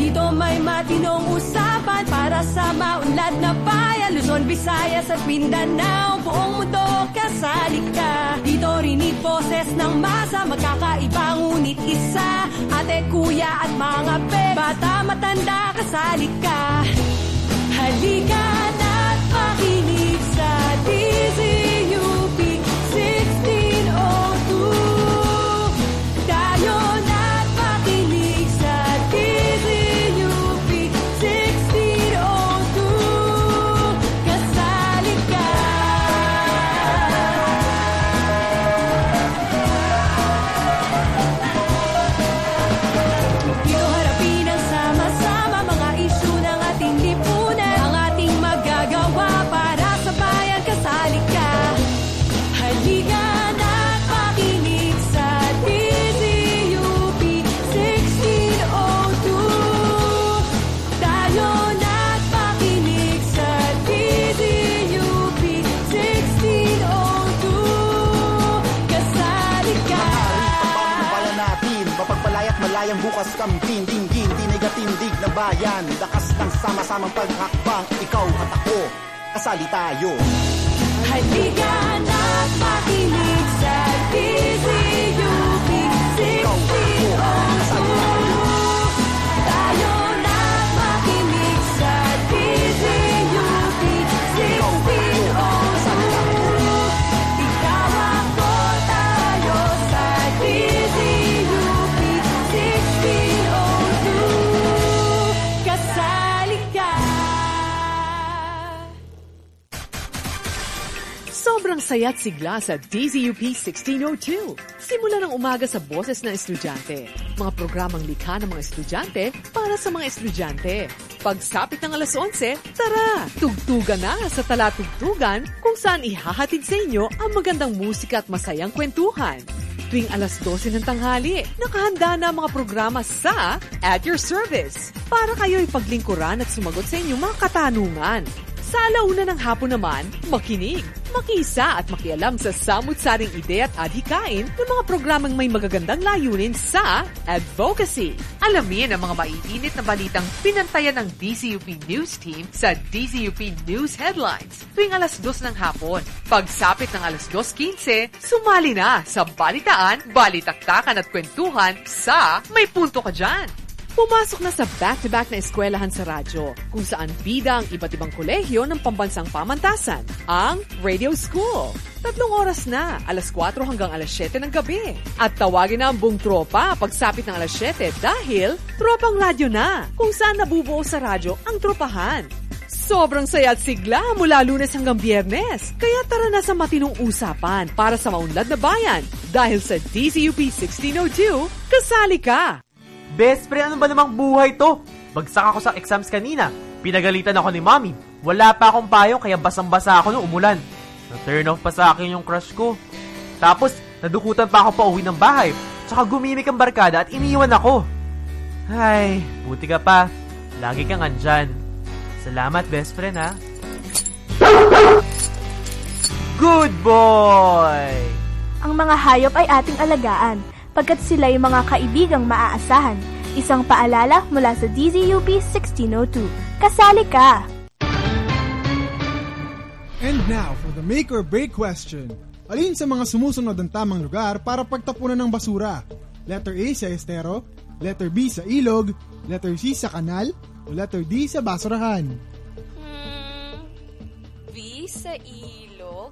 Dito may matinong usapan para sa maunlad na bayan, Luzon, Visayas at Mindanao. Buong mundo kasali ka. Dito rinig boses ng masa, magkakaiba ngunit isa. Ate, kuya at mga pet, bata, matanda, kasali ka. Halika na't makinig sa DZUP 1602. Tayo na't makinig sa DZUP 1602. Kasali ka. Dito harapin ang sama-sama mga isyu ng ating lipunan, ang ating magagawa para sa bayan. Kasali ka. Halika na't makinig sa DZUP 1602. Tayo na't makinig sa DZUP 1602. Kasali ka. Pagpapala natin, mapagpalayat malayang bukas kamting tinggin, tinigatindig na bayan, lakas ng sama-samang paghakbang, ikaw at ako, kasali tayo. Halika na't makinig sa DZUP 1602. Tayo na't makinig sa DZUP 1602. Ikaw ako tayo sa DZUP 1602. Kasali ka. Sobrang saya't sigla sa DZUP 1602. Simula ng umaga sa boses ng estudyante. Mga programang likha ng mga estudyante para sa mga estudyante. Pagsapit ng alas 11, tara! Tugtugan na sa Talatugtugan kung saan ihahatid sa inyo ang magandang musika at masayang kwentuhan. Tuwing alas 12 ng tanghali, nakahanda na ang mga programa sa At Your Service para kayo'y paglingkuran at sumagot sa inyong mga katanungan. Sa alauna ng hapon naman, makinig, makiisa at makialam sa samut-saring ideya at adhikain ng mga programang may magagandang layunin sa advocacy. Alamin ang mga maiinit na balitang pinantayan ng DZUP News Team sa DZUP News Headlines tuwing alas 2 ng hapon. Pagsapit ng alas 2:15, sumali na sa balitaan, balitaktakan at kwentuhan sa May Punto Ka Dyan. Pumasok na sa back-to-back na eskwelahan sa radyo, kung saan bida ang iba't ibang kolehiyo ng pambansang pamantasan, ang Radio School. 3 oras na, alas 4 hanggang alas 7 ng gabi. At tawagin na ang buong tropa pagsapit ng alas 7 dahil tropang radyo na, kung saan nabubuo sa radyo ang tropahan. Sobrang saya at sigla mula Lunes hanggang Biyernes. Kaya tara na sa matinong usapan para sa maunlad na bayan. Dahil sa DZUP 1602, kasali ka! Best friend, ano ba namang buhay to? Bagsak ako sa exams kanina. Pinagalitan ako ni mommy. Wala pa akong payong kaya basang-basa ako nung umulan. Na-turn off pa sa akin yung crush ko. Tapos, nadukutan pa ako pa uwi ng bahay. Tsaka gumimik ang barkada at iniwan ako. Ay, buti ka pa. Lagi kang andyan. Salamat, best friend, ha? Good boy! Ang mga hayop ay ating alagaan, pagkat sila'y mga kaibigang maaasahan. Isang paalala mula sa DZUP 1602. Kasali ka! And now for the make or break question. Alin sa mga sumusunod ang tamang lugar para pagtapunan ng basura? Letter A sa estero, letter B sa ilog, letter C sa kanal, o letter D sa basurahan? B sa ilog?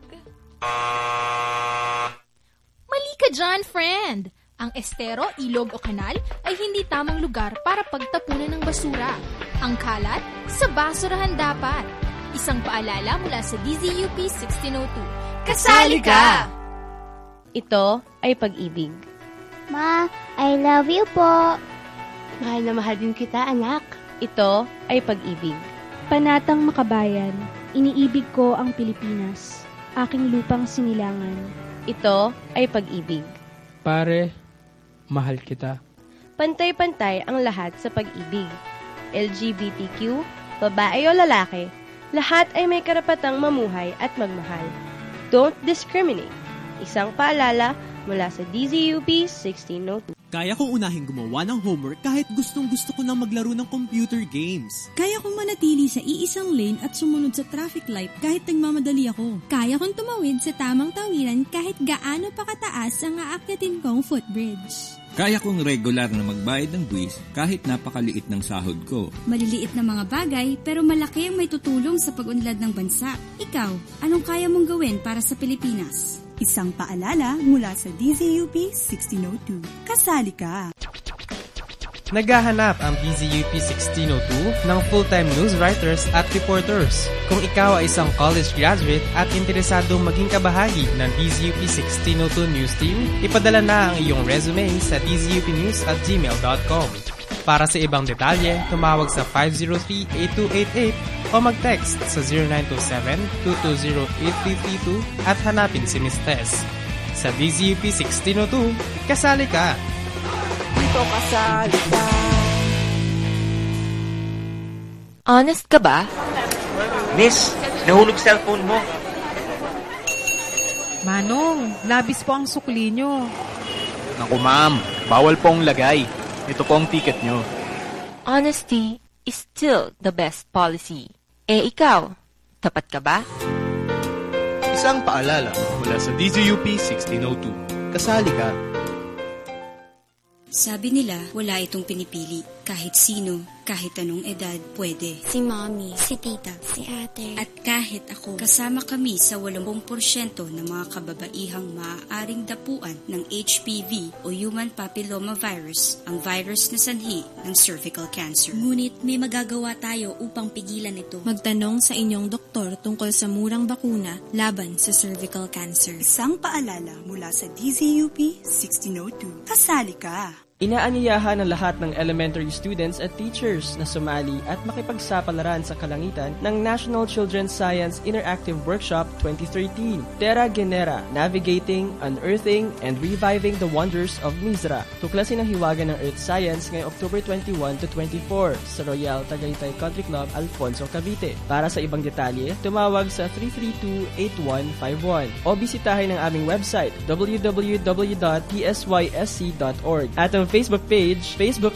Mali ka dyan, friend! Ang estero, ilog o kanal ay hindi tamang lugar para pagtapunan ng basura. Ang kalat, sa basurahan dapat. Isang paalala mula sa DZUP 1602. Kasali ka! Ito ay pag-ibig. Ma, I love you po. Mahal na mahal din kita, anak. Ito ay pag-ibig. Panatang makabayan, iniibig ko ang Pilipinas, aking lupang sinilangan. Ito ay pag-ibig. Pare, mahal kita. Pantay-pantay ang lahat sa pag-ibig. LGBTQ, babae o lalaki, lahat ay may karapatang mamuhay at magmahal. Don't discriminate. Isang paalala mula sa DZUP 1602. Kaya kong unahing gumawa ng homework kahit gustong-gusto ko nang maglaro ng computer games. Kaya kong manatili sa iisang lane at sumunod sa traffic light kahit nagmamadali ako. Kaya kong tumawid sa tamang tawiran kahit gaano pa kataas ang aakyatin kong footbridge. Kaya kong regular na magbayad ng buwis kahit napakaliit ng sahod ko. Maliliit na mga bagay pero malaki ang may tutulong sa pag-unlad ng bansa. Ikaw, anong kaya mong gawin para sa Pilipinas? Isang paalala mula sa DZUP 1602. Kasali ka! Naghahanap ang DZUP 1602 ng full-time news writers at reporters. Kung ikaw ay isang college graduate at interesadong maging kabahagi ng DZUP 1602 News Team, ipadala na ang iyong resume sa dzupnews@gmail.com. Para sa ibang detalye, tumawag sa 503-8288 o mag-text sa 0927-220-8332 at hanapin si Ms. Tess. Sa DZUP 1602, kasali ka! Dito kasali ka! Honest ka ba? Miss, nahulog cellphone mo. Manong, labis po ang sukli nyo. Naku ma'am, bawal pong lagay. Ito po ang ticket nyo. Honesty is still the best policy. Eh ikaw, tapat ka ba? Isang paalala mula sa DZUP 1602. Kasali ka. Sabi nila, wala itong pinipili. Kahit sino, kahit anong edad, pwede. Si mommy, si tita, si ate. At kahit ako, kasama kami sa 80% ng mga kababaihang maaaring dapuan ng HPV o Human Papilloma Virus, ang virus na sanhi ng cervical cancer. Ngunit may magagawa tayo upang pigilan ito. Magtanong sa inyong doktor tungkol sa murang bakuna laban sa cervical cancer. Isang paalala mula sa DZUP 1602. Kasali ka! Inaanyayahan ng lahat ng elementary students at teachers na sumali at makipagsapalaran sa kalangitan ng National Children's Science Interactive Workshop 2013, Terra Genera, Navigating, Unearthing, and Reviving the Wonders of Mizra. Tuklasin ang hiwaga ng Earth Science ngayong October 21 to 24 sa Royal Tagaytay Country Club, Alfonso, Cavite. Para sa ibang detalye, tumawag sa 332-8151 o bisitahin ang aming website www.psysc.org at ang Facebook page,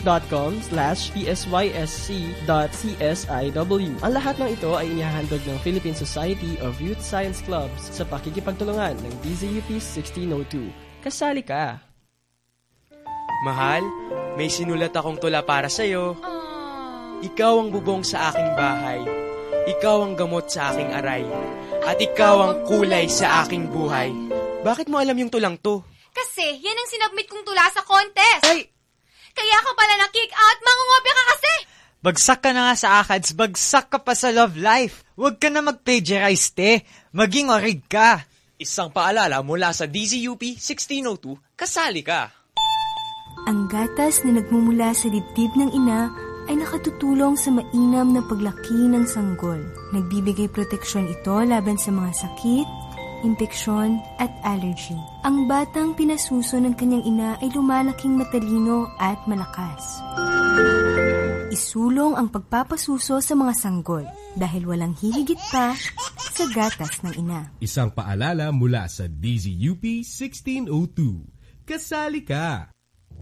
facebook.com/psysc.csIW. Ang lahat ng ito ay inihahandog ng Philippine Society of Youth Science Clubs sa pakikipagtulungan ng DZUP 1602. Kasali ka! Mahal, may sinulat akong tula para sa'yo. Ikaw ang bubong sa aking bahay. Ikaw ang gamot sa aking aray. At ikaw ang kulay sa aking buhay. Bakit mo alam yung tulang to? Kasi, yan ang sinubmit kong tula sa contest. Ay! Kaya ka pala na-kick out, mangungopia ka kasi! Bagsak ka na nga sa ACADS, bagsak ka pa sa love life. Huwag ka na mag-plagiarize, te. Maging orig ka. Isang paalala mula sa DZUP 1602, kasali ka. Ang gatas na nagmumula sa dibdib ng ina ay nakatutulong sa mainam na paglaki ng sanggol. Nagbibigay proteksyon ito laban sa mga sakit, impeksyon at allergy. Ang batang pinasuso ng kanyang ina ay lumalaking matalino at malakas. Isulong ang pagpapasuso sa mga sanggol dahil walang hihigit pa sa gatas ng ina. Isang paalala mula sa DZUP 1602. Kasali ka!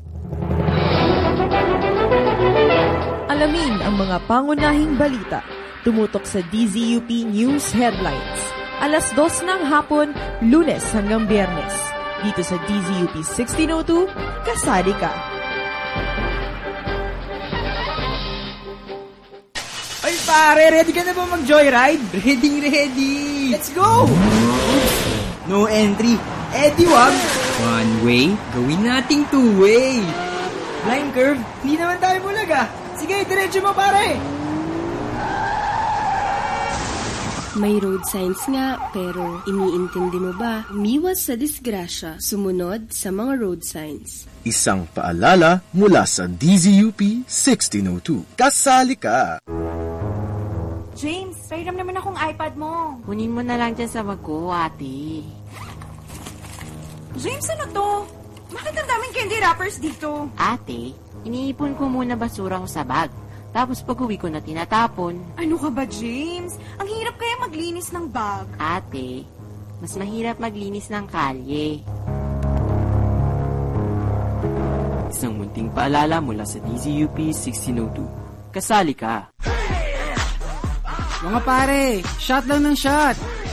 Alamin ang mga pangunahing balita. Tumutok sa DZUP News Headlines. Alas 2 ng hapon, Lunes hanggang Biyernes. Dito sa DZUP 1602, kasali ka. Ay pare, ready ka na ba mag-joyride? Ready! Let's go! No entry. Eddie, wag! One way, gawin nating two way. Blind curve, hindi naman tayo bulaga. Sige, diretso mo pare! May road signs nga, pero iniintindi mo ba? Umiwas sa disgrasya, sumunod sa mga road signs. Isang paalala mula sa DZUP 1602. Kasali ka! James, pahiram naman akong iPad mo. Kunin mo na lang dyan sa bag ko, ate. James, ano to? Bakit ang daming candy wrappers dito? Ate, iniipon ko muna basura ko sa bag. Tapos pag-uwi ko na tinatapon. Ano ka ba, James? Ang hirap kaya maglinis ng bag. Ate, mas mahirap maglinis ng kalye. Isang munting paalala mula sa DZUP 1602. Kasali ka! Mga pare, shot lang ng shot!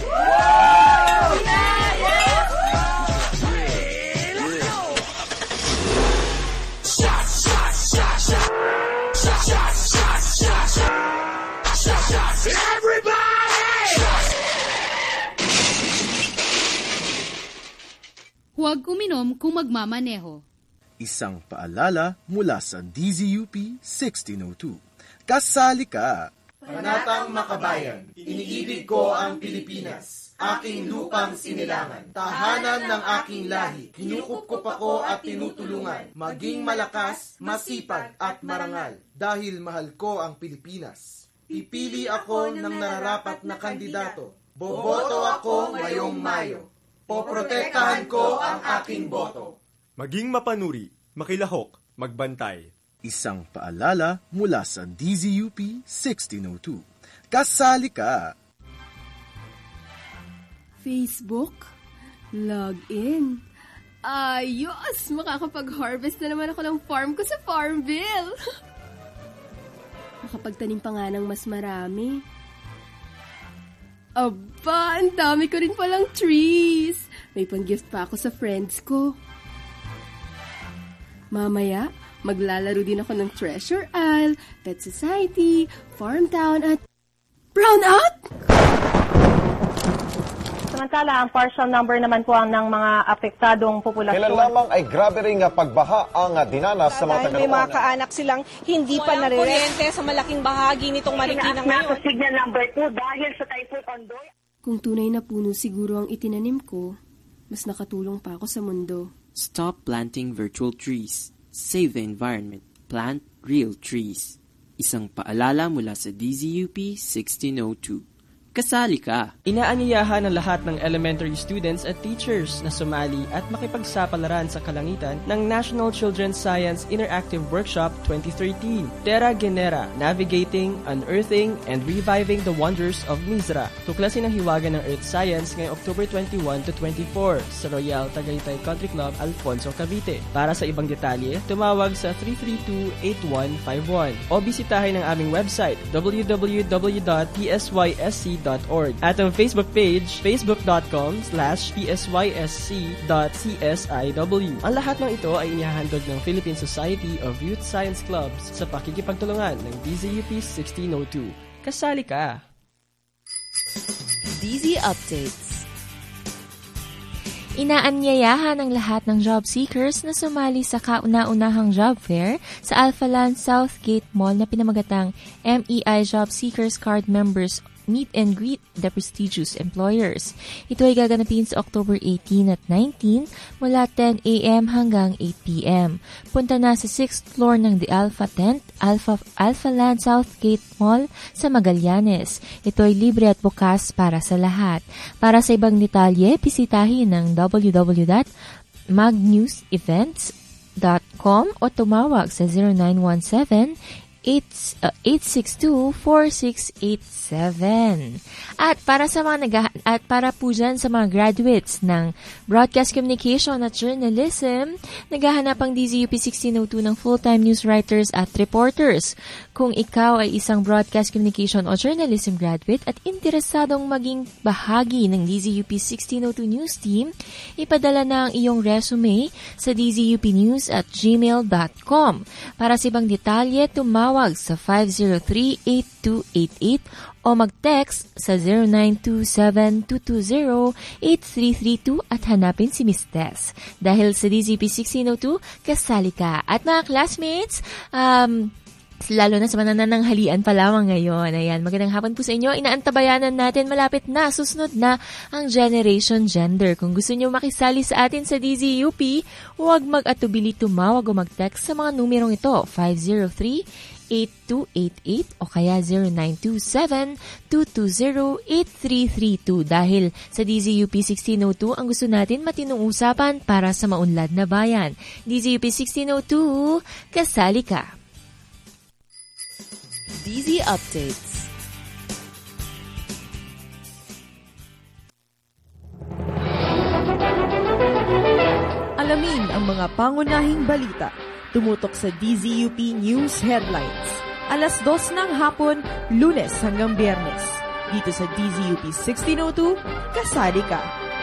Huwag uminom kung magmamaneho. Isang paalala mula sa DZUP 1602. Kasali ka! Panatang makabayan, iniibig ko ang Pilipinas, aking lupang sinilangan, tahanan ng aking lahi, kinukup ako at tinutulungan, maging malakas, masipag at marangal, dahil mahal ko ang Pilipinas. Pipili ako ng nararapat na kandidato, boboto ako ngayong Mayo, poprotektahan ko ang aking boto. Maging mapanuri, makilahok, magbantay. Isang paalala mula sa DZUP 1602. Kasali ka! Facebook? Login? Ayos! Makakapag-harvest na naman ako ng farm ko sa Farmville! Makapagtanim pa nga ng mas marami. Aba, ang dami ko rin palang trees! May pang-gift pa ako sa friends ko. Mamaya, maglalaro din ako ng Treasure Isle, Pet Society, Farm Town at Brownout! Samantala, ang partial number naman po ang ng mga apektadong populasyon. Kailan lamang ay grabe ring pagbaha ang dinanas sa mga May mga kaanak silang hindi pa naririnig sa malaking bahagi nitong Marikina ngayon. Signal number 2 dahil sa Typhoon Ondoy. Kung tunay na puno siguro ang itinanim ko, mas nakatulong pa ako sa mundo. Stop planting virtual trees. Save the environment. Plant real trees. Isang paalala mula sa DZUP 1602. Kasali ka! Inaanyayahan ng lahat ng elementary students at teachers na sumali at makipagsapalaran sa kalangitan ng National Children's Science Interactive Workshop 2013. Terra Genera, Navigating, Unearthing, and Reviving the Wonders of Mizra. Tuklasin ang hiwaga ng Earth Science ngayong October 21 to 24 sa Royal Tagaytay Country Club, Alfonso, Cavite. Para sa ibang detalye, tumawag sa 332-8151 o bisitahin ang aming website www.psysc.org at ang Facebook page facebook.com/psysc.csiw. Ang lahat ng ito ay inihahandog ng Philippine Society of Youth Science Clubs sa pakikipagtulungan ng DZUP 1602. Kasali ka! DZ Updates. Inaanyayahan ang lahat ng job seekers na sumali sa kauna-unahang job fair sa Alphaland Southgate Mall na pinamagatang MEI Job Seekers Card Members Meet and Greet the Prestigious Employers. Ito ay gaganapin sa October 18 at 19 mula 10 a.m. hanggang 8 p.m. Punta na sa 6th floor ng The Alpha Tent, Alphaland Southgate Mall sa Magallanes. Ito ay libre at bukas para sa lahat. Para sa ibang detalye, bisitahin ang www.magnewsevents.com o tumawag sa 0917-862-4687. At para po dyan sa mga graduates ng Broadcast Communication at Journalism, naghahanap ang DZUP 1602 ng full-time news writers at reporters. Kung ikaw ay isang Broadcast Communication o Journalism graduate at interesadong maging bahagi ng DZUP 1602 News Team, ipadala na ang iyong resume sa dzupnews@gmail.com. Para sa ibang detalye, tumawag sa 503-8288 o mag-text sa 0927-220-8332 at hanapin si Miss Tess. Dahil sa DZUP 1602, kasali ka. At mga classmates, lalo na sa mananananghalian pa lamang ngayon. Ayan, magandang hapon po sa inyo. Inaantabayanan natin, malapit na, susunod na ang Generation Gender. Kung gusto nyo makisali sa atin sa DZUP, huwag mag-atubili, tumawag o mag-text sa mga numerong ito, 503-8288 o kaya 0927-220-8332. Dahil sa DZUP 1602, ang gusto natin matinong usapan para sa maunlad na bayan. DZUP 1602, kasali ka! DZ Updates. Alamin ang mga pangunahing balita Tumutok sa DZUP News Headlines. Alas 2 ng hapon, Lunes hanggang Biyernes. Dito sa DZUP 1602, kasali ka.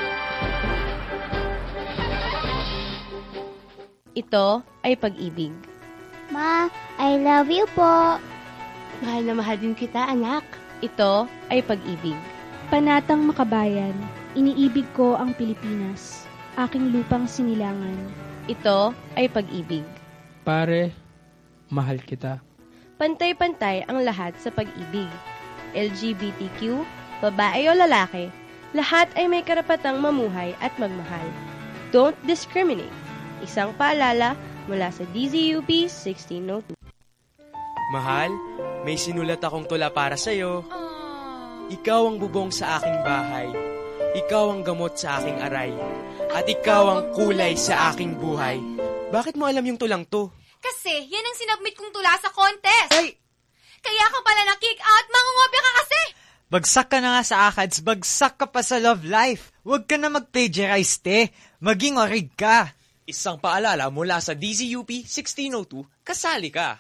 Ito ay pag-ibig. Ma, I love you po. Mahal na mahal din kita, anak. Ito ay pag-ibig. Panatang makabayan, iniibig ko ang Pilipinas, aking lupang sinilangan. Ito ay pag-ibig. Pare, mahal kita. Pantay-pantay ang lahat sa pag-ibig. LGBTQ, babae o lalaki, lahat ay may karapatang mamuhay at magmahal. Don't discriminate. Isang paalala mula sa DZUP 1602. Mahal, may sinulat akong tula para sa'yo. Ikaw ang bubong sa aking bahay. Ikaw ang gamot sa aking aray. At ikaw ang kulay sa aking buhay. Bakit mo alam yung tulang to? Kasi yan ang sinubmit kong tula sa contest. Ay! Kaya ka pala na-kick out, mangungopia ka kasi! Bagsak ka na nga sa ACADS, bagsak ka pa sa love life. Huwag ka na mag-plagiarize, te. Maging orig ka. Isang paalala mula sa DZUP 1602, kasali ka.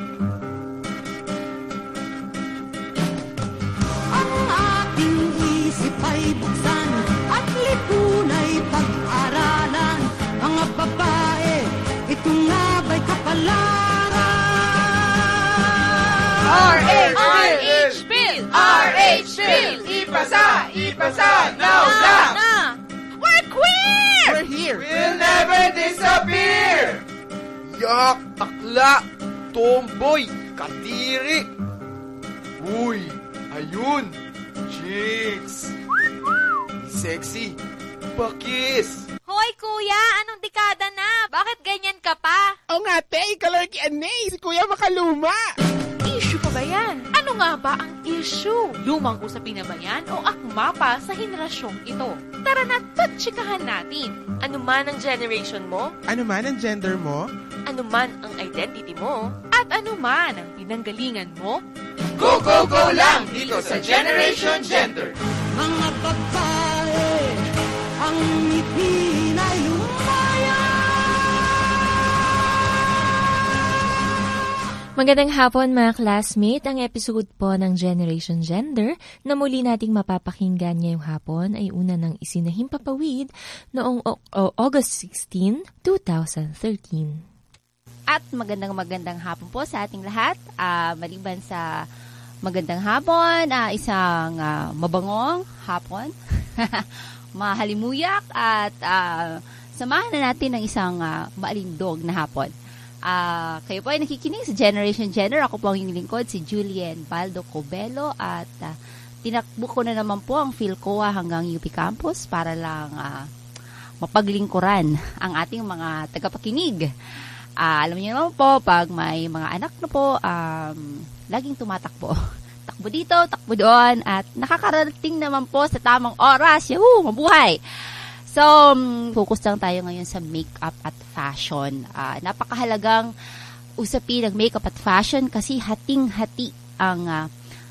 Ang ating isip ay buksan at lipunay pag-aralan. Mga babae, ito nga ba'y kapalaran? RH Bill! RH Bill! Ipasa! Ipasa! Now! Now! We're queer! We're here! We'll never disappear! Yak! Takla! Tomboy! Kadiri! Uy! Ayun! Chicks! Sexy! Pakis! Hoy, kuya! Anong dekada na? Bakit ganyan ka pa? O nga, te! Ikaw si Kuya Makaluma! Issue pa ba yan? Ano nga ba ang issue? Lumang usapin na ba yan o akma pa sa henerasyong ito? Tara na, tatsikahan natin. Ano man ang generation mo, Ano man ang gender mo? ano man ang identity mo, At ano man ang pinanggalingan mo, Go, go, go lang dito sa Generation Gender! Mga babae, ang ngipin ay umaya. Magandang hapon mga classmate. Ang episode po ng Generation Gender na muli nating mapapakinggan ngayong hapon ay una ng isinahimpapawid noong August 16, 2013. At magandang hapon po sa ating lahat. Maliban sa magandang hapon, isang mabangong hapon, mahalimuyak at samahan na natin ng isang maalindog na hapon. Kayo po ay nakikinig sa Generation Gender. Ako po ang inyong lingkod, si Julian Baldo Cobelo at tinakbo ko na naman po ang PhilCoa hanggang UP Campus para lang mapaglingkuran ang ating mga tagapakinig. Alam niyo naman po, pag may mga anak na po, laging tumatakbo. Takbo dito, takbo doon, at nakakarating naman po sa tamang oras. Yahoo! Mabuhay! So, focus lang tayo ngayon sa makeup at fashion. Napakahalagang usapin ng makeup at fashion kasi hating-hati ang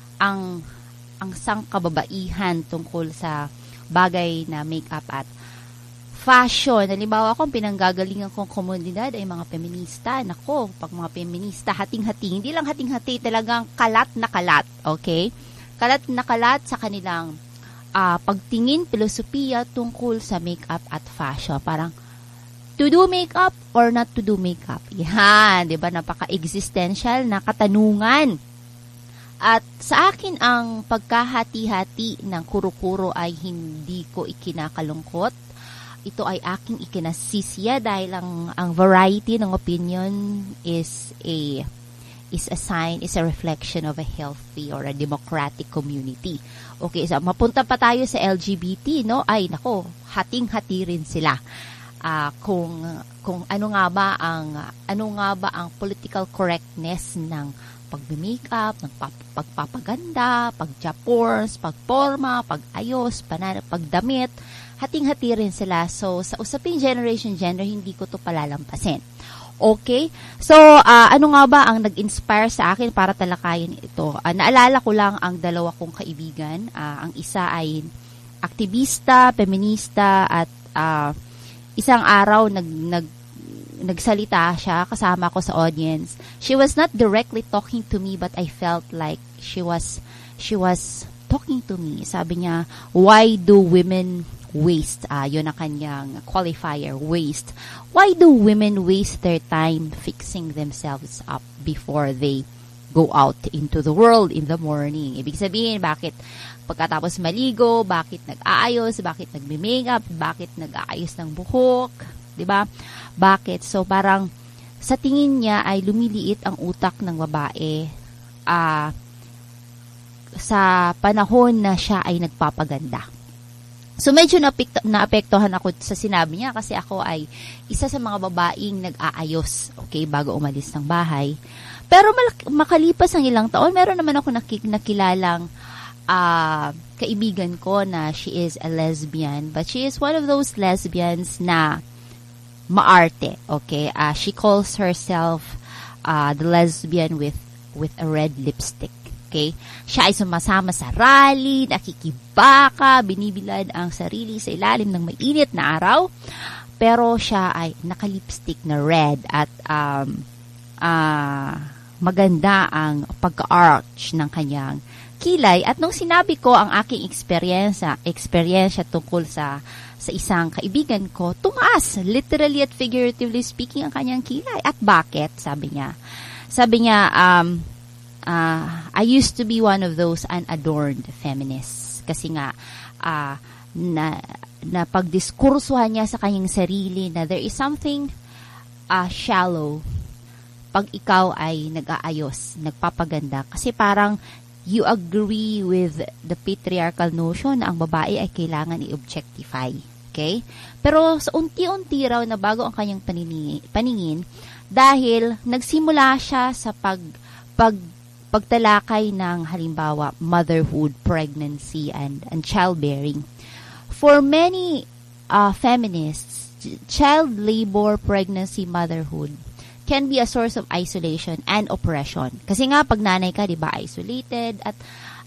sangkababaihan tungkol sa bagay na makeup at fashion. Halimbawa, kung pinanggagalingan kong komunidad ay mga feminista. Nako, pag mga feminista, hating-hati. Hindi lang hating-hati, talagang kalat na kalat. Okay? Kalat na kalat sa kanilang pagtingin, filosofiya tungkol sa makeup at fashion. Parang, to do makeup or not to do makeup? Yan, di ba? Napaka-existential na katanungan. At sa akin, ang pagkahati-hati ng kuro-kuro ay hindi ko ikinakalungkot. Ito ay aking ikinasisya dahil ang variety ng opinion is a sign, is a reflection of a healthy or a democratic community. Okay, so mapunta pa tayo sa LGBT, no? Ay, nako, hating-hati rin sila. Kung ano nga ba ang political correctness ng pag-makeup, ng pagpapaganda, pag-japors, pagporma, pag-ayos, pagdamit, hating-hati rin sila. So, sa usaping Generation Gender, hindi ko to palalampasin. Okay? So, ano nga ba ang nag-inspire sa akin para talakayin ito? Naalala ko lang ang dalawa kong kaibigan. Ang isa ay aktivista, feminista, at isang araw nagsalita siya kasama ko sa audience. She was not directly talking to me, but I felt like she was talking to me. Sabi niya, why do women waste? Yun ang kanyang qualifier, waste. Why do women waste their time fixing themselves up before they go out into the world in the morning? Ibig sabihin, bakit pagkatapos maligo, bakit nag-aayos, bakit nagme-makeup, bakit nag-aayos ng buhok, 'di ba? Bakit? So parang sa tingin niya ay lumiliit ang utak ng babae sa panahon na siya ay nagpapaganda. So medyo naapektuhan ako sa sinabi niya kasi ako ay isa sa mga babaeng nag-aayos, okay, bago umalis ng bahay. Pero makalipas ang ilang taon, meron naman ako nakilalang kaibigan ko na she is a lesbian, but she is one of those lesbians na maarte, okay? She calls herself the lesbian with a red lipstick. Okay? Siya ay sumasama sa rally, nakikibaka, binibilad ang sarili sa ilalim ng mainit na araw. Pero siya ay nakalipstick na red at maganda ang pagka-arch ng kanyang kilay. At nung sinabi ko ang aking experience tungkol sa isang kaibigan ko, tumaas, literally at figuratively speaking, ang kanyang kilay. At bakit? Sabi niya, I used to be one of those unadorned feminists. Kasi nga, na pagdiskursuhan niya sa kanyang sarili na there is something shallow pag ikaw ay nag-aayos, nagpapaganda. Kasi parang you agree with the patriarchal notion na ang babae ay kailangan i-objectify. Okay? Pero sa unti-unti raw na bago ang kanyang paningin dahil nagsimula siya sa pagtalakay ng halimbawa motherhood, pregnancy, and childbearing. For many feminists, child labor, pregnancy, motherhood can be a source of isolation and oppression. Kasi nga pag nanay ka, 'di ba, isolated at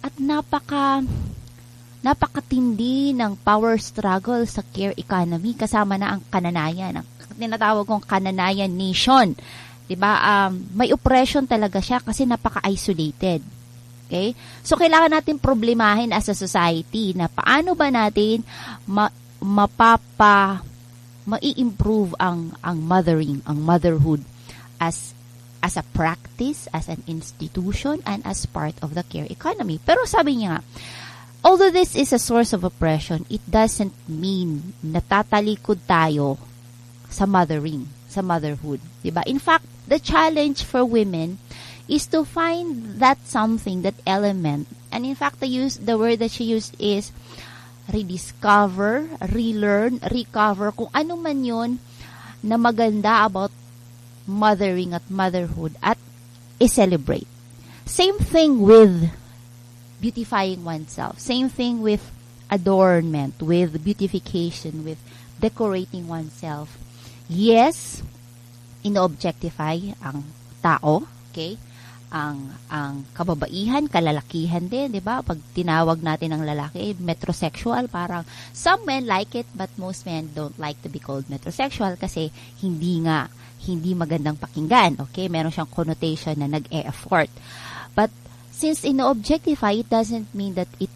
napakatindi ng power struggle sa care economy kasama na ang kananayan, ang tinatawag kong kananayan nation. 'Di ba? May oppression talaga siya kasi napaka-isolated. Okay? So kailangan natin problemahin as a society na paano ba natin mai-improve ang mothering, ang motherhood as a practice, as an institution, and as part of the care economy. Pero sabi niya, although this is a source of oppression, it doesn't mean natatalikod tayo sa mothering, sa motherhood. Diba? In fact, the challenge for women is to find that something, that element. And in fact, the word that she used is rediscover, relearn, recover, kung ano man yun na maganda about mothering at motherhood at i-celebrate. Same thing with beautifying oneself. Same thing with adornment, with beautification, with decorating oneself. Yes, ino-objectify ang tao, okay? Ang kababaihan, kalalakihan din, 'di ba? Pag tinawag natin ang lalaki metrosexual, parang some men like it but most men don't like to be called metrosexual kasi hindi magandang pakinggan, okay? Meron siyang connotation na nag-e-effort. But since ino-objectify, it doesn't mean that it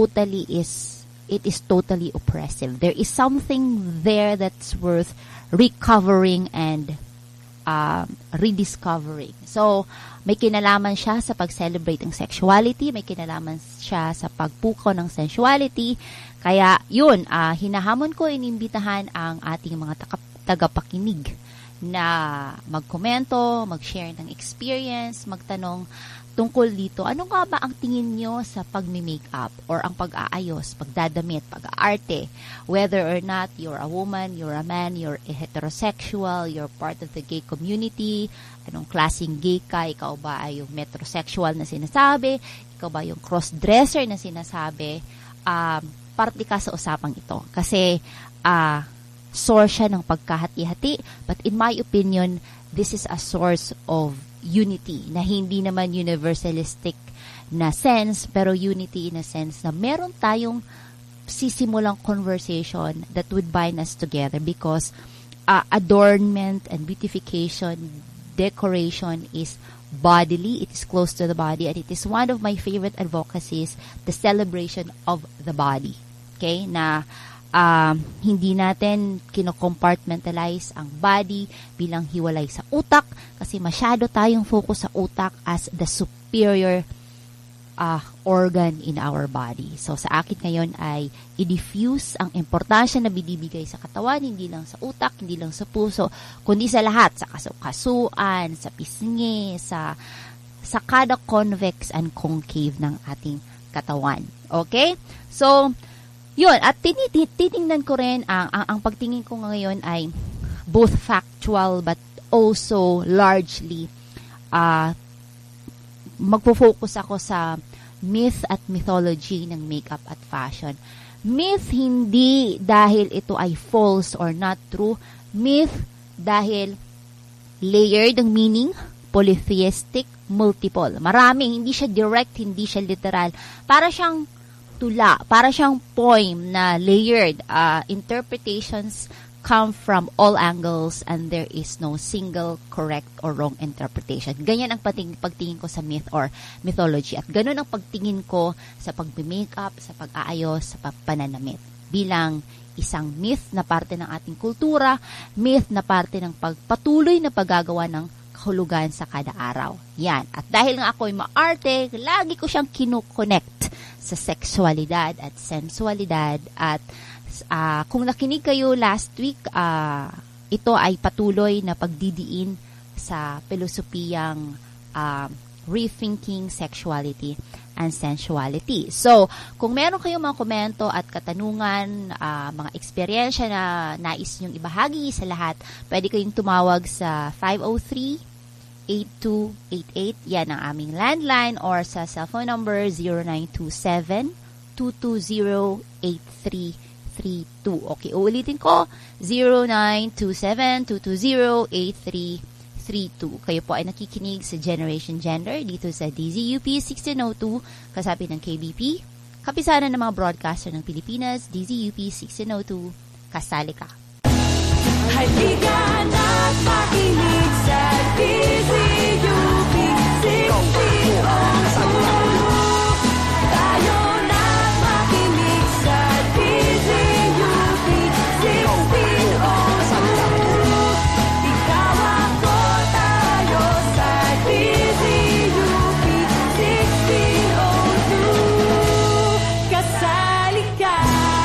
is totally oppressive. There is something there that's worth recovering and rediscovering. So, may kinalaman siya sa pag-celebrate ng sexuality, may kinalaman siya sa pagpukaw ng sensuality. Kaya, yun, hinahamon ko, inimbitahan ang ating mga tagapakinig na magkomento, mag-share ng experience, magtanong tungkol dito, ano nga ba ang tingin nyo sa pagmi-makeup or ang pag-aayos, pagdadamit, pag-aarte, whether or not you're a woman, you're a man, you're a heterosexual, you're part of the gay community, anong klaseng gay ka, ikaw ba ay yung metrosexual na sinasabi, ikaw ba yung cross-dresser na sinasabi, parte ka sa usapang ito. Kasi, source siya ng pagkahati-hati, but in my opinion, this is a source of unity na hindi naman universalistic na sense, pero unity in a sense na meron tayong sisimulang conversation that would bind us together because adornment and beautification, decoration is bodily, it is close to the body, and it is one of my favorite advocacies, the celebration of the body. Okay? Na hindi natin kino-compartmentalize ang body bilang hiwalay sa utak kasi masyado tayong focus sa utak as the superior organ in our body. So, sa akin ngayon ay i-diffuse ang importansya na binibigay sa katawan, hindi lang sa utak, hindi lang sa puso, kundi sa lahat, sa kasukasuan, sa pisngi, sa kada convex and concave ng ating katawan. Okay? So, yun. At titingnan ko rin, ang pagtingin ko ngayon ay both factual but also largely magpo-focus ako sa myth at mythology ng makeup at fashion. Myth hindi dahil ito ay false or not true. Myth dahil layered ang meaning, polytheistic, multiple. Marami, hindi siya direct, hindi siya literal. Para siyang tula, para siyang poem na layered. Interpretations come from all angles and there is no single correct or wrong interpretation. Ganyan ang pagtingin ko sa myth or mythology. At ganun ang pagtingin ko sa pag-makeup, sa pag-aayos, sa pananamit. Bilang isang myth na parte ng ating kultura, myth na parte ng pagpatuloy na paggagawa ng kahulugan sa kada araw. Yan. At dahil nga ako'y maarte, lagi ko siyang kinukonnect sa sexualidad at sensualidad at kung nakinig kayo last week, ito ay patuloy na pagdidiin sa pilosopiyang rethinking sexuality and sensuality. So, kung meron kayong mga komento at katanungan, mga eksperyensya na nais nyong ibahagi sa lahat, pwede kayong tumawag sa 503-8288. Yan ang aming landline or sa cellphone number 0927-220-8332. Okay, uulitin ko, 0927-220-8332. Kayo po ay nakikinig sa Generation Gender dito sa DZUP 1602, kasabi ng KBP, kapisanan ng mga broadcaster ng Pilipinas, DZUP 1602, kasali ka. Halika na't makinig sa DZUP 1602. Tayo na't makinig sa DZUP 1602. Ikaw ako, tayo sa DZUP 1602. Kasali ka.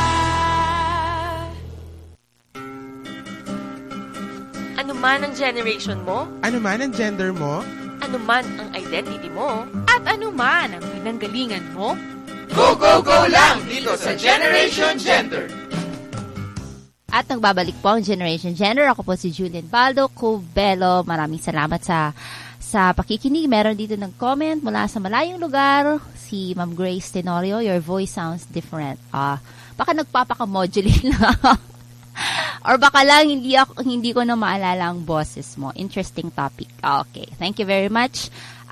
Ano man ang generation mo, Ano man ang gender mo, ano man ang identity mo, At ano man ang pinanggalingan mo, Go, go, go lang dito sa Generation Gender. At nagbabalik po ang Generation Gender. Ako po si Julian Baldo Cubelo. Maraming salamat sa pakikinig. Meron dito ng comment mula sa malayong lugar. Si Ma'am Grace Tenorio, your voice sounds different. Baka nagpapaka-modulate lang ako. Or baka lang hindi ko na maalala ang boses mo. Interesting topic. Okay. Thank you very much.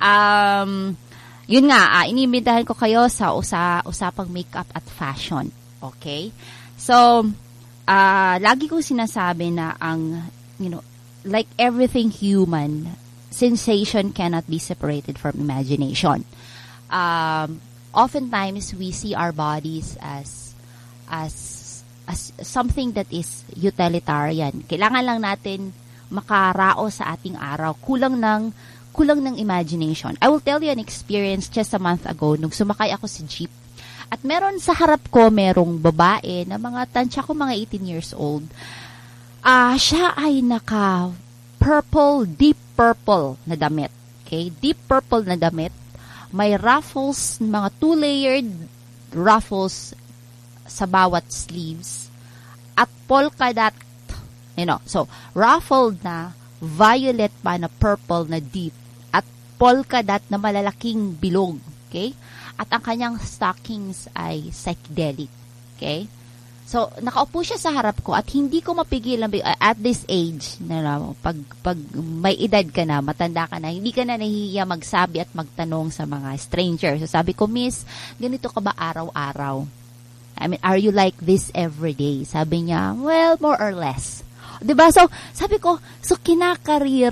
Yun nga, inimbitahan ko kayo sa usapang makeup at fashion. Okay? So, lagi kong sinasabi na like everything human, sensation cannot be separated from imagination. Oftentimes, we see our bodies as something that is utilitarian. Kailangan lang natin makarao sa ating araw. Kulang ng imagination. I will tell you an experience just a month ago nung sumakay ako sa jeep. At meron sa harap ko, merong babae na tansya ko mga 18 years old. Siya ay naka-purple, deep purple na damit. Okay? Deep purple na damit. May ruffles, mga 2-layered ruffles sa bawat sleeves. At polka dot, so, ruffled na, violet pa na purple na deep. At polka dot na malalaking bilog. Okay? At ang kanyang stockings ay psychedelic. Okay? So, nakaupo siya sa harap ko at hindi ko mapigil at this age, pag may edad ka na, matanda ka na, hindi ka na nahihiya magsabi at magtanong sa mga strangers. So, sabi ko, Miss, ganito ka ba araw-araw? I mean, are you like this every day? Sabi niya, well, more or less. 'Diba? So, sabi ko, kinakarir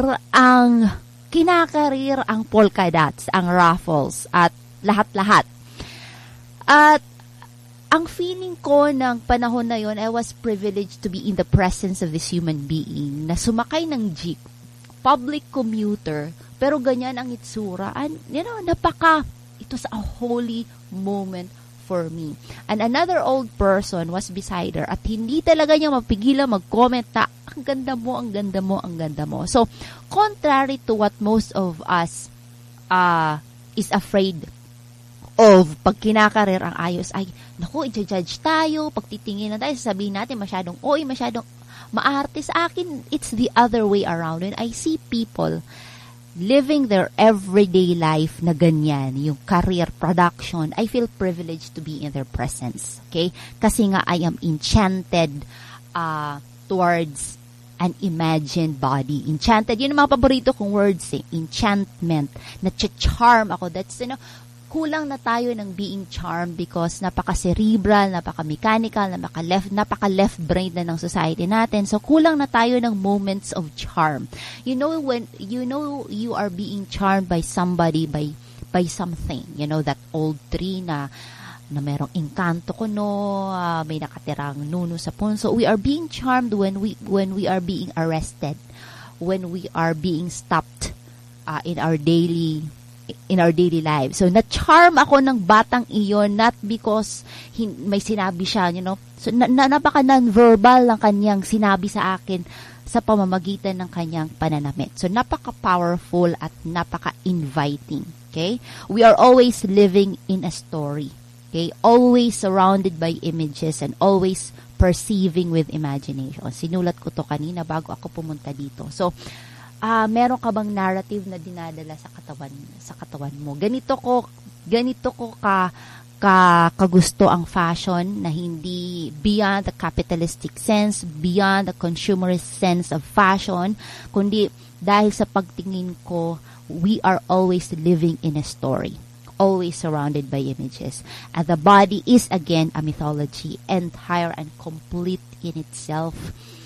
ang polka dots, ang ruffles, at lahat-lahat. At ang feeling ko ng panahon na yon, I was privileged to be in the presence of this human being na sumakay ng jeep, public commuter, pero ganyan ang itsura. And, it was a holy moment for me. And another old person was beside her at hindi talaga niya mapigilan mag-comment na, ang ganda mo, ang ganda mo, ang ganda mo. So, contrary to what most of us is afraid of, pag kinakarir ang ayos, ay, naku, i-judge tayo, pag titingin na tayo, sasabihin natin masyadong maarte. Sa akin, it's the other way around. When I see people living their everyday life na ganyan, yung career production, I feel privileged to be in their presence. Okay? Kasi nga, I am enchanted towards an imagined body. Enchanted, yun ang mga paborito kong words eh. Enchantment. Na-charm ako. That's, kulang na tayo ng being charmed because napaka-cerebral, napaka-mechanical, napaka-left brain na ng society natin. So, kulang na tayo ng moments of charm. When you are being charmed by somebody, by something, that old tree na merong engkanto may nakatirang nuno sa punso. We are being charmed when we are being arrested, when we are being stopped in our daily lives. So, na-charm ako ng batang iyon, not because may sinabi siya, So, napaka non-verbal ng kanyang sinabi sa akin sa pamamagitan ng kanyang pananamit. So, napaka-powerful at napaka-inviting. Okay? We are always living in a story. Okay? Always surrounded by images and always perceiving with imagination. Sinulat ko to kanina bago ako pumunta dito. So, meron ka bang narrative na dinadala sa katawan mo? Ganito ko kagusto ang fashion na hindi beyond the capitalistic sense, beyond the consumerist sense of fashion, kundi dahil sa pagtingin ko, we are always living in a story, always surrounded by images. And the body is again a mythology, entire and complete in itself.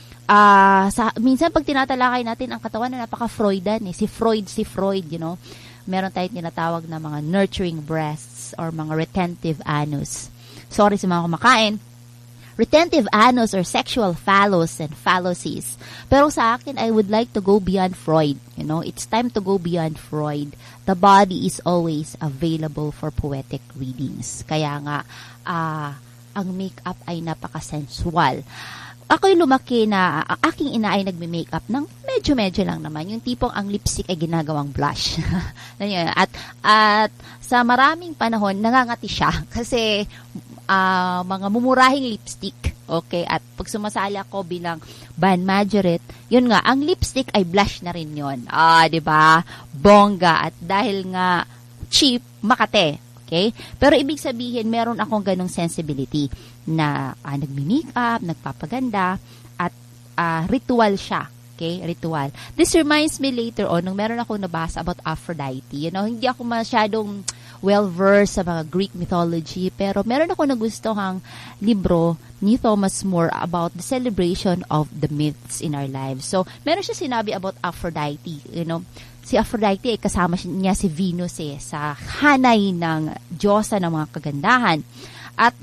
Minsan pag tinatalakay natin ang katawan na napaka-Freudan si Freud, meron tayong tinatawag na mga nurturing breasts or mga retentive anus. Sorry sa mga kumakain. Retentive anus or sexual phallus and fallacies. Pero sa akin, I would like to go beyond Freud. It's time to go beyond Freud. The body is always available for poetic readings. Kaya nga, ang makeup ay napaka-sensual. Ako'y lumaki na aking ina ay nagme-makeup ng medyo-medyo lang naman. Yung tipong ang lipstick ay ginagawang blush. at sa maraming panahon, nangangati siya. Kasi mga mumurahing lipstick. Okay? At pag sumasali ako bilang band majorette, yun nga, ang lipstick ay blush na rin yun. Diba? Bongga. At dahil nga cheap, Makate. Okay? Pero ibig sabihin, meron akong ganong sensibility na nagmi-makeup, nagpapaganda, at ritual siya. Okay? Ritual. This reminds me later on, nung meron akong nabasa about Aphrodite. Hindi ako masyadong well-versed sa mga Greek mythology, pero meron ako nagustuhang libro ni Thomas More about the celebration of the myths in our lives. So, meron siya sinabi about Aphrodite. Si Aphrodite ay kasama niya si Venus sa hanay ng Diyosa ng mga kagandahan. At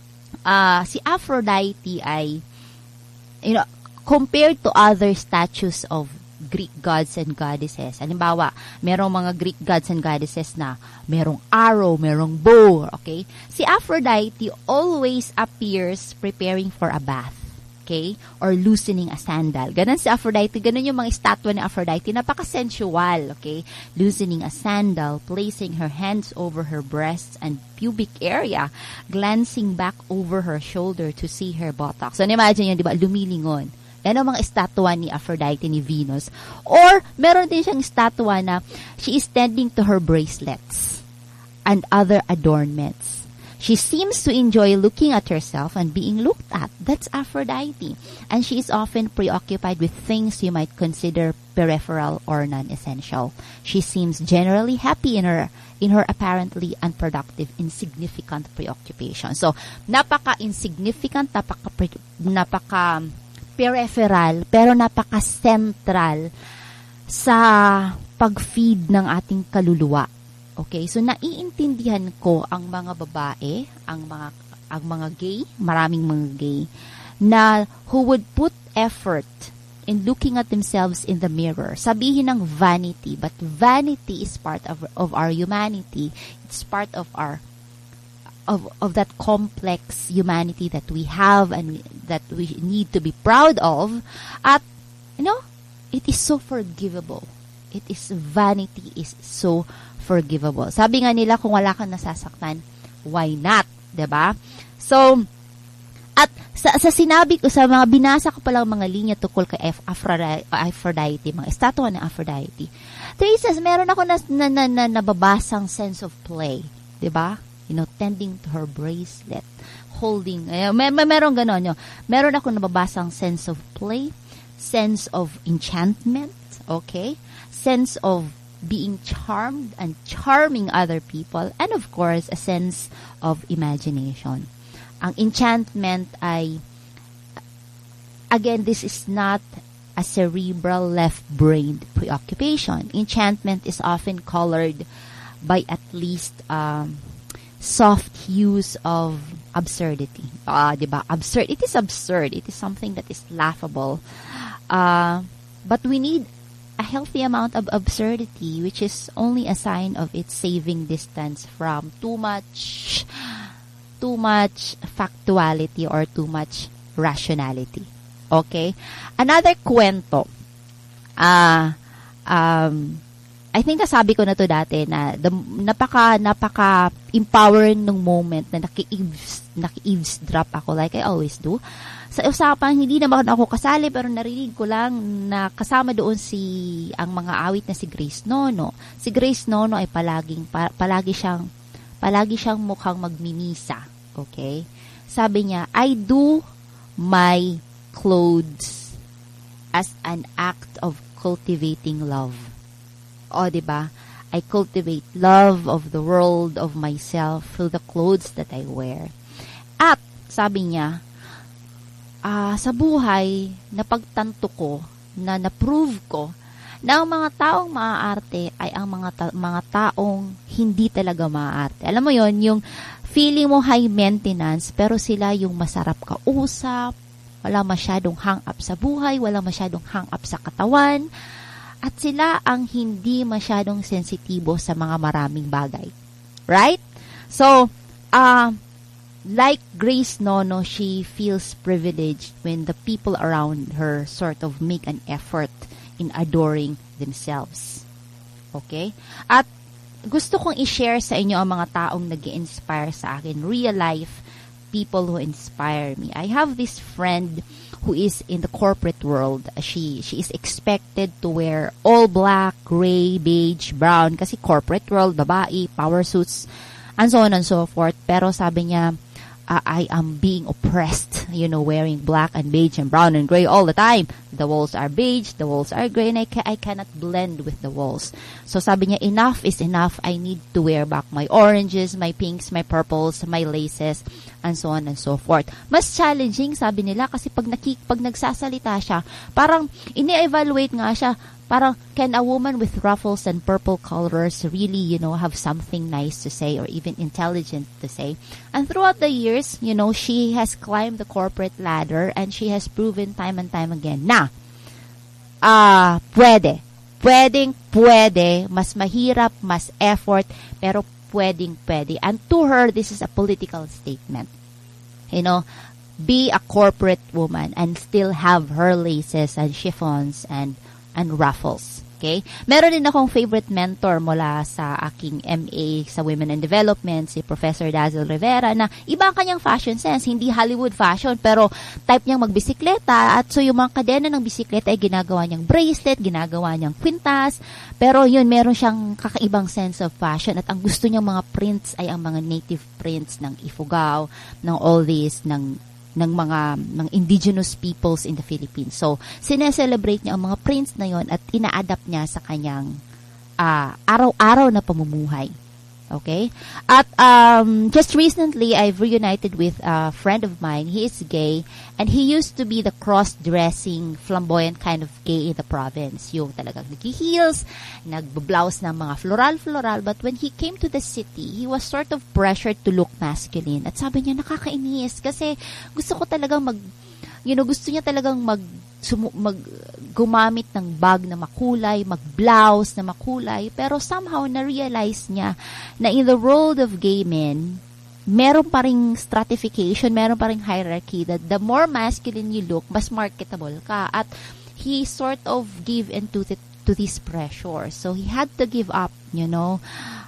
si Aphrodite ay, compared to other statues of Greek gods and goddesses. Halimbawa, merong mga Greek gods and goddesses na merong arrow, merong bow, okay? Si Aphrodite always appears preparing for a bath. Okay? Or loosening a sandal. Ganon si Aphrodite. Ganon yung mga estatwa ni Aphrodite. Napaka-sensual. Okay? Loosening a sandal, placing her hands over her breasts and pubic area, glancing back over her shoulder to see her buttocks. So, imagine yun, di ba? Lumilingon. Yan ang mga estatwa ni Aphrodite ni Venus. Or, meron din siyang estatwa na she is tending to her bracelets and other adornments. She seems to enjoy looking at herself and being looked at. That's Aphrodite. And she is often preoccupied with things you might consider peripheral or non-essential. She seems generally happy in her apparently unproductive, insignificant preoccupation. So, napaka-insignificant, napaka peripheral pero napaka-central sa pag-feed ng ating kaluluwa. Okay? So, naiintindihan ko ang mga babae, ang mga gay, maraming mga gay, na who would put effort in looking at themselves in the mirror. Sabihin ng vanity, but vanity is part of our humanity. It's part of our of that complex humanity that we have and that we need to be proud of. At it is so forgivable. Vanity is so forgivable. Sabi nga nila, kung wala kang nasasaktan, why not? 'Di ba? So, at sa sinabi ko, sa mga binasa ko palang mga linya tungkol kay Aphrodite, mga estatwa ng Aphrodite, traces, meron ako na nababasang sense of play. 'Di ba? Tending to her bracelet, holding, meron ganon, meron ako nababasang sense of play, sense of enchantment, okay? Sense of being charmed and charming other people, and of course, a sense of imagination. Ang enchantment ay, again, this is not a cerebral left-brained preoccupation. Enchantment is often colored by at least soft hues of absurdity. Diba? Absurd. It is absurd. It is something that is laughable. But we need a healthy amount of absurdity, which is only a sign of its saving distance from too much factuality or too much rationality. Okay? Another kwento. I think nasabi ko na to dati na napaka-empowering ng moment na naki-eavesdrop ako like I always do. Sa usapang, hindi naman ako kasali pero narinig ko lang na kasama doon ang mga awit na si Grace Nono. Si Grace Nono ay palagi siyang mukhang magmimisa. Okay? Sabi niya, I do my clothes as an act of cultivating love. O, diba? I cultivate love of the world, of myself, through the clothes that I wear. At, sabi niya, sa buhay, napagtanto ko, na-prove ko, na ang mga taong maaarte ay ang mga taong hindi talaga maaarte. Alam mo yon, yung feeling mo high maintenance, pero sila yung masarap kausap, wala masyadong hang up sa buhay, wala masyadong hang up sa katawan, at sila ang hindi masyadong sensitibo sa mga maraming bagay. Right? So, like Grace Nono, she feels privileged when the people around her sort of make an effort in adoring themselves. Okay? At gusto kong i-share sa inyo ang mga taong nag-i-inspire sa akin, real life people who inspire me. I have this friend who is in the corporate world. She is expected to wear all black, gray, beige, brown, kasi corporate world, babae, power suits, and so on and so forth. Pero sabi niya, I am being oppressed, wearing black and beige and brown and gray all the time. The walls are beige, the walls are gray, and I cannot blend with the walls. So sabi niya, enough is enough. I need to wear back my oranges, my pinks, my purples, my laces, and so on and so forth. Mas challenging, sabi nila, kasi pag nagsasalita siya, parang ini-evaluate nga siya, parang, can a woman with ruffles and purple colors really, have something nice to say or even intelligent to say? And throughout the years, she has climbed the corporate ladder and she has proven time and time again na, pwede. Mas mahirap, mas effort, pero pwede. And to her, this is a political statement. Be a corporate woman and still have her laces and chiffons and ruffles. Okay? Meron din akong favorite mentor mula sa aking MA sa Women in Development, si Professor Dazzle Rivera, na iba ang kanyang fashion sense, hindi Hollywood fashion, pero type niyang magbisikleta, at so yung mga kadena ng bisikleta ay ginagawa niyang bracelet, ginagawa niyang kwintas, pero yun, meron siyang kakaibang sense of fashion, at ang gusto niyang mga prints ay ang mga native prints ng Ifugao, ng all these, ng indigenous peoples in the Philippines. So, sineselebrate niya ang mga prints na yon at ina-adapt niya sa kanyang araw-araw na pamumuhay. Okay? At just recently, I've reunited with a friend of mine. He is gay, and he used to be the cross-dressing, flamboyant kind of gay in the province. Yung talagang nag-heels, nag-blouse ng mga floral-floral. But when he came to the city, he was sort of pressured to look masculine. At sabi niya, nakakainis kasi gusto niya talagang gumamit ng bag na makulay, mag-blouse na makulay, pero somehow na-realize niya na in the world of gay men, meron pa ring stratification, meron pa ring hierarchy, that the more masculine you look, mas marketable ka. At he sort of gave into to this pressure. So he had to give up, the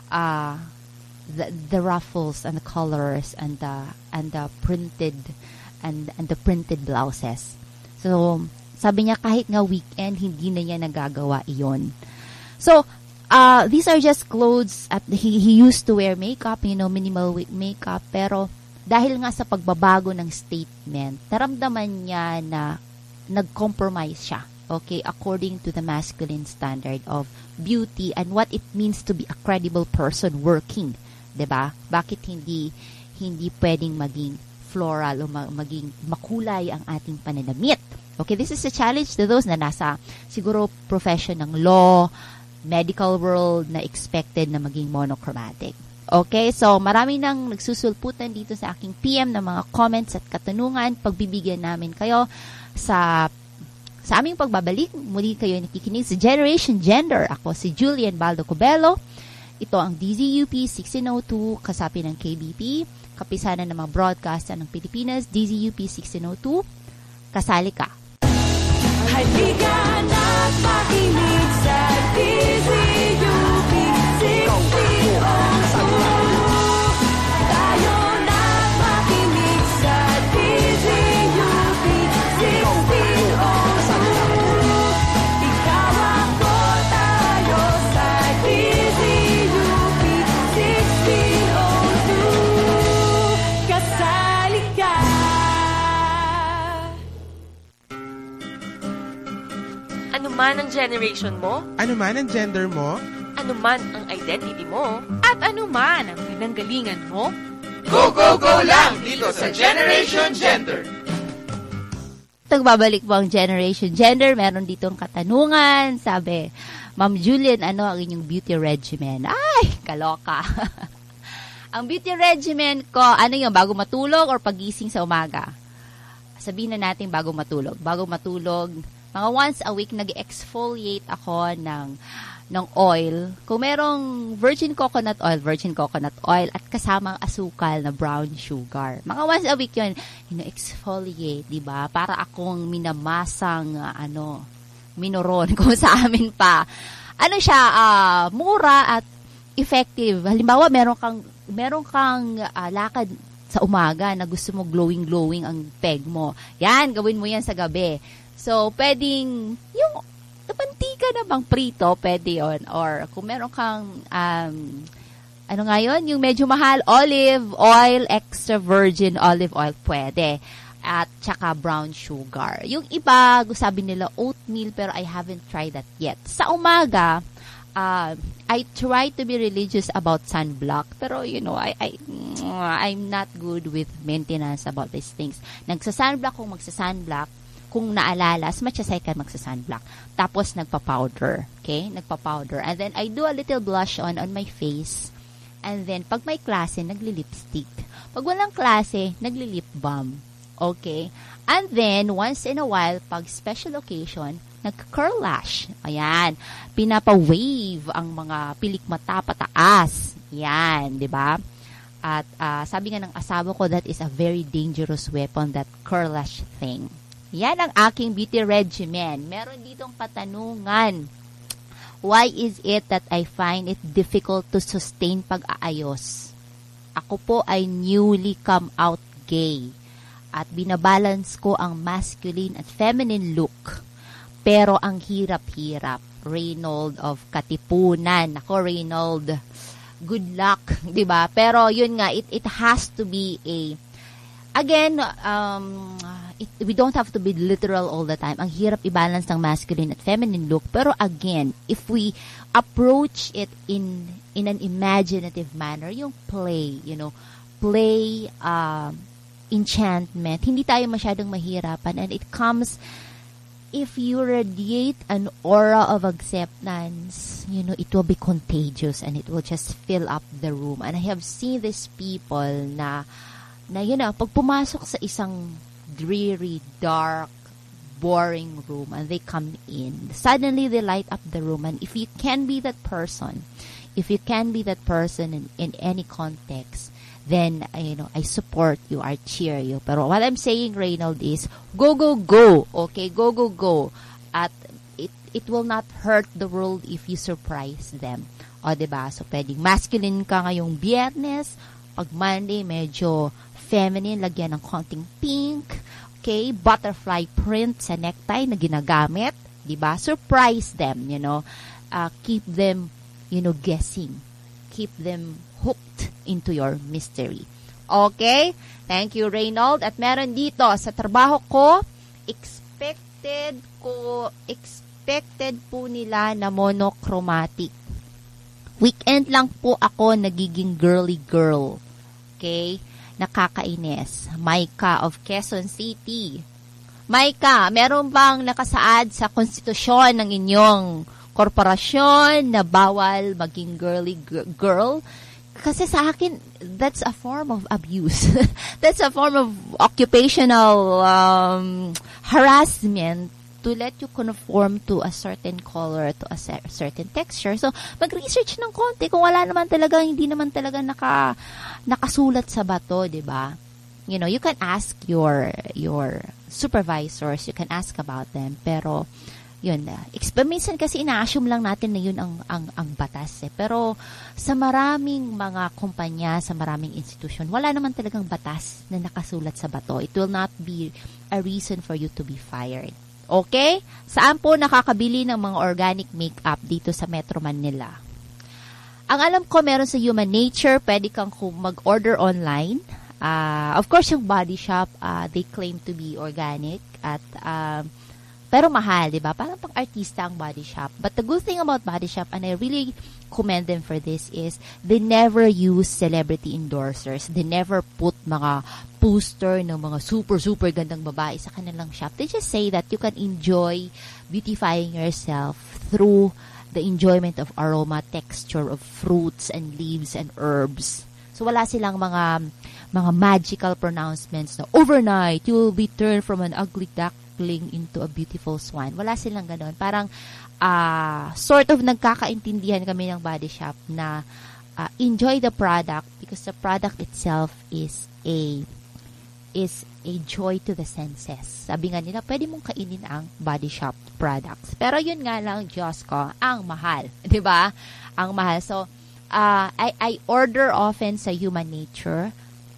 ruffles and the colors and the printed and the printed blouses. So sabi niya kahit nga weekend, hindi na niya nagagawa iyon. So, these are just clothes at he used to wear makeup, minimal makeup, pero dahil nga sa pagbabago ng statement, naramdaman niya na nag-compromise siya, okay, according to the masculine standard of beauty and what it means to be a credible person working, 'di ba? Bakit hindi pwedeng maging floral o maging makulay ang ating pananamit? Okay, this is a challenge to those na nasa siguro profession ng law, medical world na expected na maging monochromatic. Okay, so marami nang nagsusulputan dito sa aking PM ng mga comments at katanungan. Pagbibigyan namin kayo sa aming pagbabalik. Muli kayo nakikinig sa Generation Gender. Ako si Julian Baldo Cubelo. Ito ang DZUP 1602, kasapi ng KBP, kapisanan ng mga broadcaster ng Pilipinas, DZUP 1602. Kasali ka. Halika na't makinig sa DZUP 1602. Tayo na't makinig sa DZUP 1602. Ikaw ako, tayo sa DZUP 1602. Kasali ka. Ano man ang generation mo, Ano man ang gender mo, ano man ang identity mo, At ano man ang pinanggalingan mo, Go, go, go lang dito sa Generation Gender. Nagbabalik po ang Generation Gender. Meron ditong katanungan. Sabi, Ma'am Julian, ano ang inyong beauty regimen? Ay, kaloka. Ang beauty regimen ko, ano yung bago matulog or pagising sa umaga? Sabihin na natin bago matulog. Bago matulog, mga once a week, nag-exfoliate ako ng oil. Kung merong virgin coconut oil at kasamang asukal na brown sugar. Mga once a week yun, exfoliate, diba? Para akong minamasang, minoron kung sa amin pa. Ano siya, mura at effective. Halimbawa, meron kang lakad sa umaga na gusto mo glowing ang peg mo. Yan, gawin mo yan sa gabi. So, pwedeng, yung mantika na bang prito, pwede yun. Or, kung meron kang, yung medyo mahal, olive oil, extra virgin olive oil, pwede. At, tsaka brown sugar. Yung iba, sabi nila oatmeal, pero I haven't tried that yet. Sa umaga, I try to be religious about sunblock, pero I'm not good with maintenance about these things. Nagsa-sunblock kung magsa-sunblock, kung naalala, as much as I can magsa-sunblock. Tapos, nagpa-powder. Okay? Nagpa-powder. And then, I do a little blush on my face. And then, pag may klase, nagli-lipstick. Pag walang klase, nagli-lip balm. Okay? And then, once in a while, pag special occasion, nag-curl lash. Ayan. Pinapa-wave ang mga pilik mata pataas. Yan. Diba? At sabi nga ng asawa ko, that is a very dangerous weapon, that curl lash thing. Yan ang aking beauty regimen. Meron ditong katanungan. Why is it that I find it difficult to sustain pag-aayos? Ako po ay newly come out gay. At binabalance ko ang masculine at feminine look. Pero ang hirap-hirap. Reynold of Katipunan. Ako, Reynold, good luck. Diba? Pero yun nga, it has to be again, we don't have to be literal all the time. Ang hirap i-balance ng masculine at feminine look. Pero again, if we approach it in an imaginative manner, yung play, enchantment, hindi tayo masyadong mahirapan, and it comes if you radiate an aura of acceptance, it will be contagious and it will just fill up the room. And I have seen these people na pag pumasok sa isang dreary, dark, boring room and they come in, suddenly they light up the room. And if you can be that person in any context, then, I support you, I cheer you. Pero what I'm saying, Reynald, is go, go, go. Okay, go, go, go. At it will not hurt the world if you surprise them. O, diba? So, pwedeng masculine ka ngayong Biyernes. Pag Monday, medyo feminine, lagyan ng konting pink. Okay, butterfly print sa necktie na ginagamit. Diba? Surprise them, keep them, guessing. Keep them hooked into your mystery. Okay? Thank you, Reynald. At meron dito, sa trabaho ko, expected po nila na monochromatic. Weekend lang po ako nagiging girly girl. Okay? Nakakainis. Maika of Quezon City. Maika, meron bang nakasaad sa konstitusyon ng inyong korporasyon na bawal maging girly girl? Kasi sa akin, that's a form of abuse. That's a form of occupational harassment to let you conform to a certain color, to a certain texture. So, mag-research ng konti kung hindi naman talaga nakasulat sa bato, di ba? You can ask your supervisors, you can ask about them, pero yun, minsan kasi ina-assume lang natin na yun ang batas. Pero sa maraming mga kumpanya, sa maraming institusyon, wala naman talagang batas na nakasulat sa bato. It will not be a reason for you to be fired. Okay? Saan po nakakabili ng mga organic makeup dito sa Metro Manila? Ang alam ko, meron sa Human Nature, pwede kang mag-order online. Of course, yung Body Shop, they claim to be organic at pero mahal, di ba? Parang pang-artista ang Body Shop. But the good thing about Body Shop, and I really commend them for this, is they never use celebrity endorsers. They never put mga poster ng mga super, super gandang babae sa kanilang shop. They just say that you can enjoy beautifying yourself through the enjoyment of aroma, texture of fruits and leaves and herbs. So wala silang mga magical pronouncements na overnight, you will be turned from an ugly duckling into a beautiful swan. Wala silang gano'n. Parang sort of nagkakaintindihan kami ng Body Shop na enjoy the product because the product itself is a joy to the senses. Sabi nga nila, pwede mong kainin ang Body Shop products. Pero yun nga lang, Diyos ko, ang mahal. 'Di ba? Ang mahal. So, I order often sa Human Nature.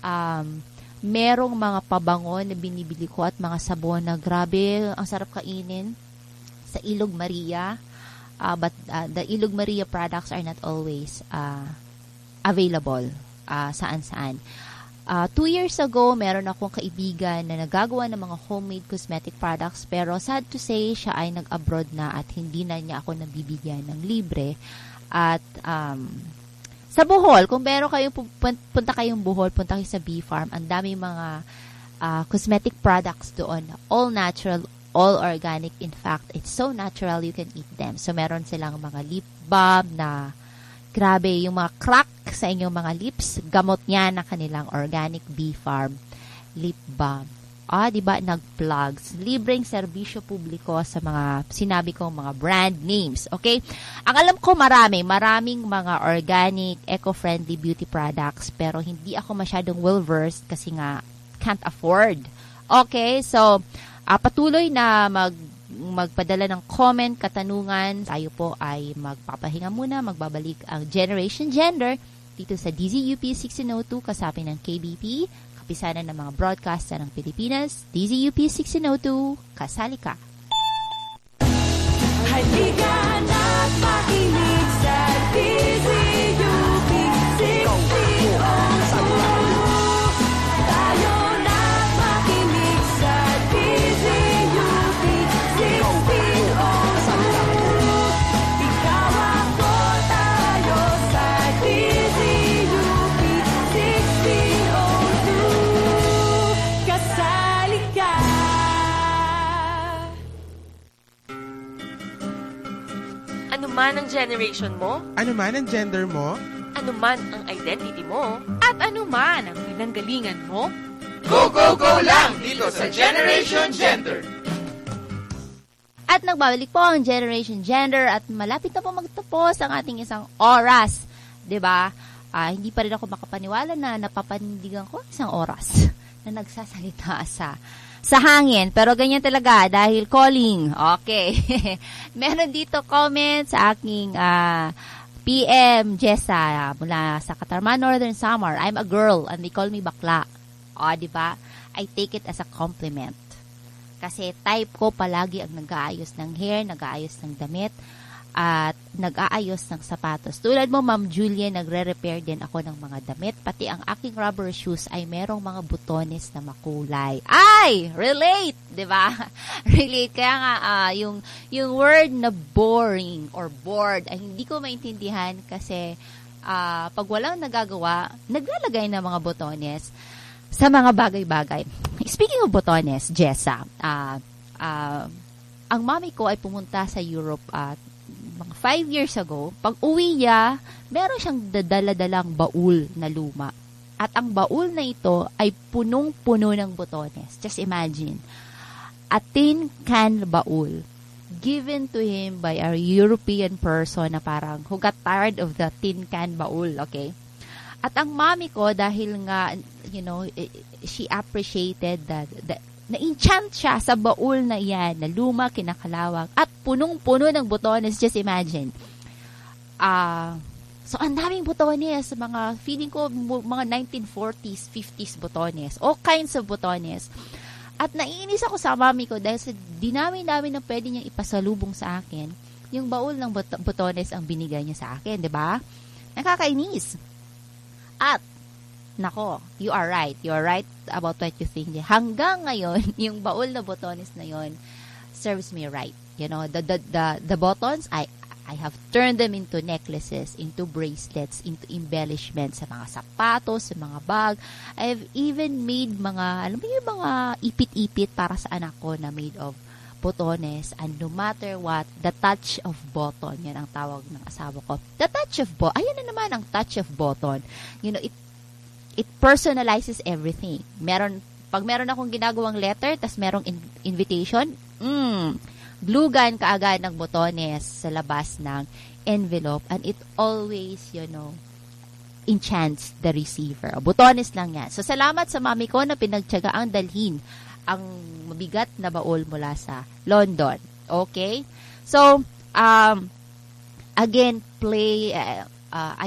Merong mga pabango na binibili ko at mga sabon na grabe, ang sarap kainin sa Ilog Maria. But the Ilog Maria products are not always available saan-saan. 2 years ago, meron akong kaibigan na nagagawa ng mga homemade cosmetic products, pero sad to say, siya ay nag-abroad na at hindi na niya ako nabibigyan ng libre. At sa Bohol, kung meron kayong punta kayong Bohol, punta kayo sa Bee Farm, ang dami mga cosmetic products doon. All natural, all organic. In fact, it's so natural you can eat them. So, meron silang mga lip balm na grabe, yung mga crack sa inyong mga lips, gamot niya na kanilang organic Bee Farm lip balm. Diba, nag-plugs. Libreng serbisyo publiko sa mga sinabi kong mga brand names. Okay? Ang alam ko maraming mga organic, eco-friendly beauty products, pero hindi ako masyadong well-versed kasi nga can't afford. Okay? So, patuloy na magpadala ng comment, katanungan. Tayo po ay magpapahinga muna, magbabalik ang Generation Gender dito sa DZUP 1602 kasapi ng KBP, kapisanan ng mga broadcaster ng Pilipinas. DZUP 1602, kasali ka. Halika na't makinig sa DZUP 1602. Tayo na't makinig sa DZUP man ang generation mo, Ano man ang gender mo, ano man ang identity mo, At ano man ang pinanggalingan mo, Go, go, go lang dito sa Generation Gender! At nagbabalik po ang Generation Gender at malapit na po magtapos ang ating isang oras. 'Di ba? Hindi pa rin ako makapaniwala na napapanindigan ko isang oras na nagsasalita sa hangin. Pero ganyan talaga dahil calling. Okay. Meron dito comment sa aking PM Jessa mula sa Katarman, Northern Samar. I'm a girl and they call me bakla. Di ba? I take it as a compliment. Kasi type ko palagi ang nag-aayos ng hair, nag-aayos ng damit, at nag-aayos ng sapatos. Tulad mo, Ma'am Julia, nagre-repair din ako ng mga damit. Pati ang aking rubber shoes ay merong mga butones na makulay. Ay! Relate! Diba? Relate. Kaya nga, yung word na boring or bored ay hindi ko maintindihan kasi pag walang nagagawa, naglalagay ng mga butones sa mga bagay-bagay. Speaking of botones, Jessa, ang mami ko ay pumunta sa Europe mga 5 years ago. Pag uwi niya, meron siyang dala-dalang baul na luma. At ang baul na ito ay punong-puno ng botones. Just imagine. A tin can baul given to him by a European person na parang who got tired of the tin can baul, okay? At ang mami ko, dahil nga, she appreciated that na-enchant siya sa baul na iyan, na luma, kinakalawang, at punong-puno ng botones, just imagine. So, ang daming botones, feeling ko, mga 1940s, 50s botones, all kinds of botones. At naiinis ako sa mami ko dahil sa dinami-dami na pwede niyang ipasalubong sa akin, yung baul ng botones ang binigay niya sa akin, di ba? Nakakainis. At, nako, you are right. You are right about what you think. Hanggang ngayon, yung baul na botones na yon serves me right. The buttons, I have turned them into necklaces, into bracelets, into embellishments sa mga sapatos, sa mga bag. I've even made mga ipit-ipit para sa anak ko na made of botones, and no matter what, the touch of button, yan ang tawag ng asawa ko. The touch of button, ayan na naman ang touch of button. It personalizes everything. Pag meron akong ginagawang letter, tas merong invitation, glue gun kaagad ng botones sa labas ng envelope, and it always, enchants the receiver. Botones lang yan. So, salamat sa mami ko na pinagtiyagaang dalhin ang mabigat na baul mula sa London. Okay? So, again, I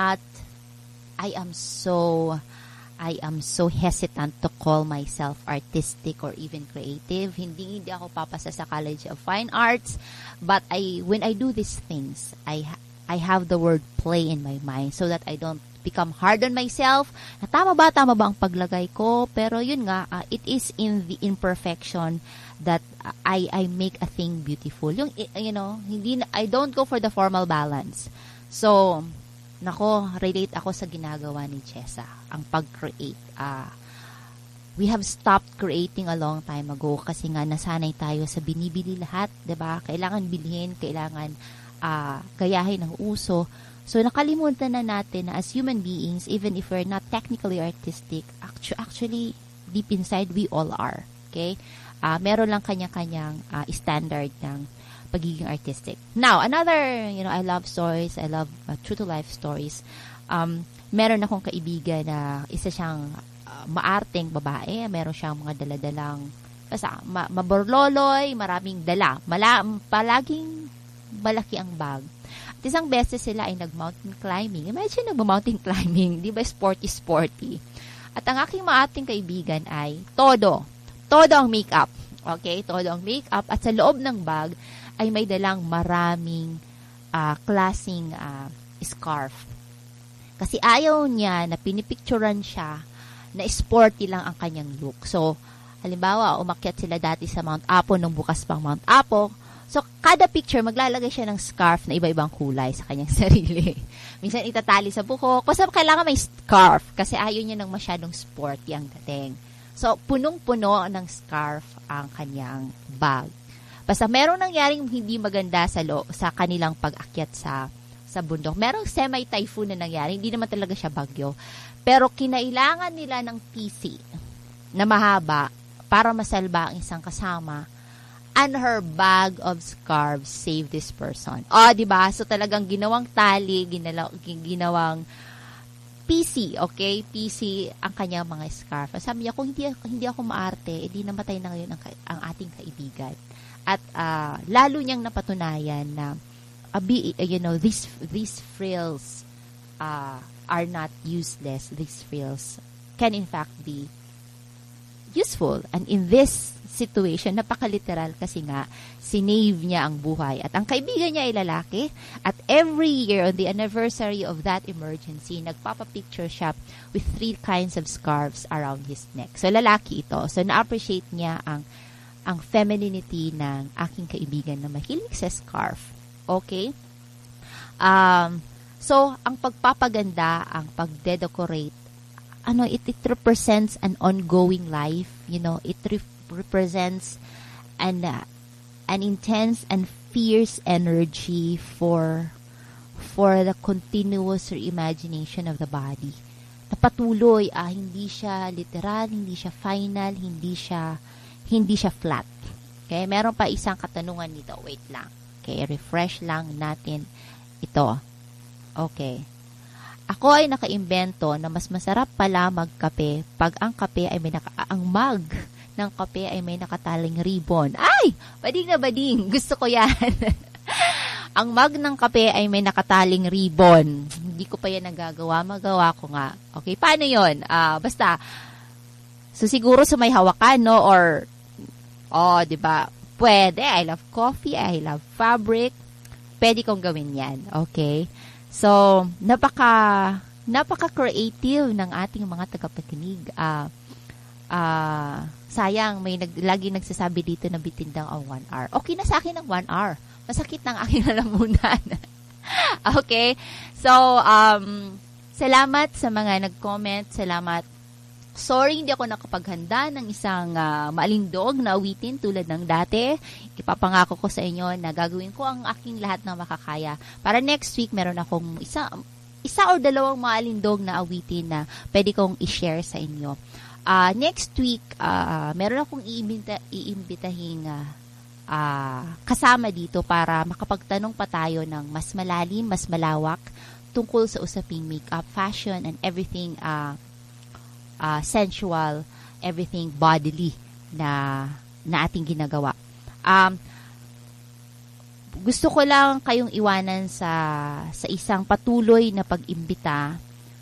am so hesitant to call myself artistic or even creative. Hindi ako papasa sa College of Fine Arts, but when I do these things, I have the word play in my mind so that I don't become hard on myself. Tama ba ang paglagay ko? Pero yun nga, it is in the imperfection that I make a thing beautiful. I don't go for the formal balance. So, relate ako sa ginagawa ni Jessa, ang pag-create. We have stopped creating a long time ago kasi nga nasanay tayo sa binibili lahat, 'di ba? Kailangan bilhin, kailangan gayahin ang uso. So, nakalimutan na natin na as human beings, even if we're not technically artistic, actually, deep inside, we all are. Okay? Meron lang kanya-kanyang standard ng pagiging artistic. Now, another, I love stories. I love true-to-life stories. Meron akong kaibigan na isa siyang maarteng babae. Meron siyang mga daladalang, maborloloy, maraming dala. Palaging malaki ang bag. At isang beses sila ay nag-mountain climbing. Imagine nag-mountain climbing, di ba sporty. At ang aking maating kaibigan ay todo ang makeup. Okay, todo ang makeup. At sa loob ng bag ay may dalang maraming klaseng scarf. Kasi ayaw niya na pinipicturan siya na sporty lang ang kanyang look. So, halimbawa, umakyat sila dati sa Mount Apo nung bukas pang Mount Apo. So, kada picture, maglalagay siya ng scarf na iba-ibang kulay sa kanyang sarili. Minsan itatali sa buhok. Kasi kailangan may scarf kasi ayaw niya ng masyadong sporty ang dating. So, punong-puno ng scarf ang kanyang bag. Basta merong nangyaring hindi maganda sa kanilang pag-akyat sa bundok. Merong semi-typhoon na nangyari. Hindi naman talaga siya bagyo. Pero kinailangan nila ng PC na mahaba para masalba ang isang kasama. And her bag of scarves saved this person. Diba? So talagang ginawang tali, ginawang PC, okay? PC ang kanyang mga scarf. Sabi niya, kung hindi ako maarte, edi namatay na ngayon ang ating kaibigan. At lalo niyang napatunayan na these frills are not useless. These frills can in fact be useful. And in this situation, napakaliteral kasi nga, sinave niya ang buhay. At ang kaibigan niya ay lalaki. At every year, on the anniversary of that emergency, nagpapapicture siya with 3 kinds of scarves around his neck. So, lalaki ito. So, na-appreciate niya ang femininity ng aking kaibigan na mahilig sa scarf. Okay? So, ang pagpapaganda, ang pagdedecorate, it represents an ongoing life. It represents an intense and fierce energy for the continuous reimagination of the body. Napatuloy, hindi siya literal, hindi siya final, hindi siya flat. Okay, meron pa isang katanungan dito. Wait lang. Okay, refresh lang natin ito. Okay. Ako ay nakaimbento na mas masarap pala magkape pag ang kape ay ang mug ng kape ay may nakataling ribbon. Ay! Bading na bading. Gusto ko yan. Ang mug ng kape ay may nakataling ribbon. Hindi ko pa yan nagagawa. Magawa ko nga. Okay, paano yun? Basta, so siguro sa may hawakan, no? Or, diba? Pwede. I love coffee. I love fabric. Pwede kong gawin yan. Okay? So, napaka-creative ng ating mga tagapakinig. Sayang, may lagi nagsasabi dito na bitin daw ang 1 hour. Okay na sa akin ang 1 hour. Masakit ng aking lalamunan. Okay? So, salamat sa mga nag-comment. Salamat. Sorry, hindi ako nakapaghanda ng isang maalindog na awitin tulad ng dati. Ipapangako ko sa inyo na gagawin ko ang aking lahat ng makakaya. Para next week, meron akong isa o dalawang maalindog na awitin na pwede kong i-share sa inyo. Next week, meron akong iimbitahing kasama dito para makapagtanong pa tayo ng mas malalim, mas malawak tungkol sa usaping makeup, fashion, and everything sensual, everything bodily na ating ginagawa. Gusto ko lang kayong iwanan sa isang patuloy na pag-imbita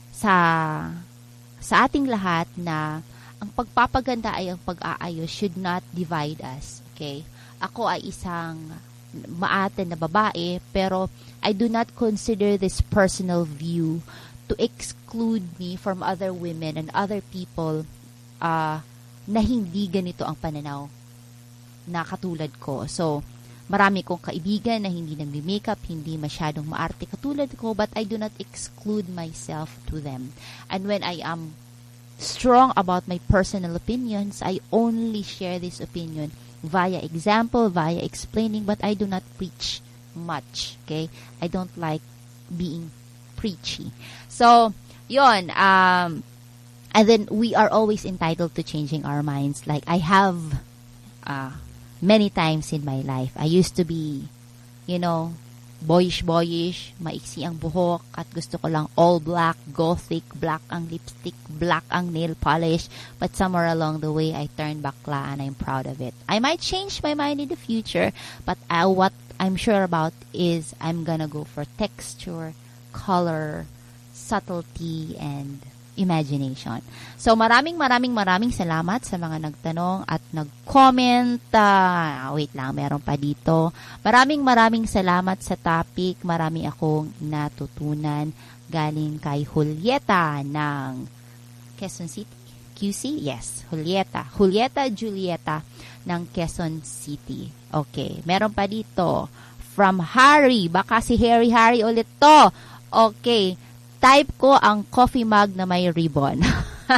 sa ating lahat na ang pagpapaganda ay ang pag-aayos should not divide us. Okay? Ako ay isang maate na babae, pero I do not consider this personal view to exclude me from other women and other people na hindi ganito ang pananaw na katulad ko. So, marami kong kaibigan na hindi nagme-makeup, hindi masyadong maarte katulad ko, but I do not exclude myself to them. And when I am strong about my personal opinions, I only share this opinion via example, via explaining, but I do not preach much. Okay? I don't like being preachy. So, yun. And then, we are always entitled to changing our minds. Like, I have many times in my life, I used to be, boyish, maiksi ang buhok, at gusto ko lang all black, gothic, black ang lipstick, black ang nail polish, but somewhere along the way, I turned bakla and I'm proud of it. I might change my mind in the future, but what I'm sure about is I'm gonna go for texture, color, subtlety, and imagination. So, maraming salamat sa mga nagtanong at nag-comment. Wait lang, meron pa dito. Maraming salamat sa topic. Marami akong natutunan galing kay Julieta ng Quezon City. QC? Yes, Julieta. Julieta ng Quezon City. Okay, meron pa dito. From Harry. Baka si Harry ulit to. Okay, type ko ang coffee mug na may ribbon.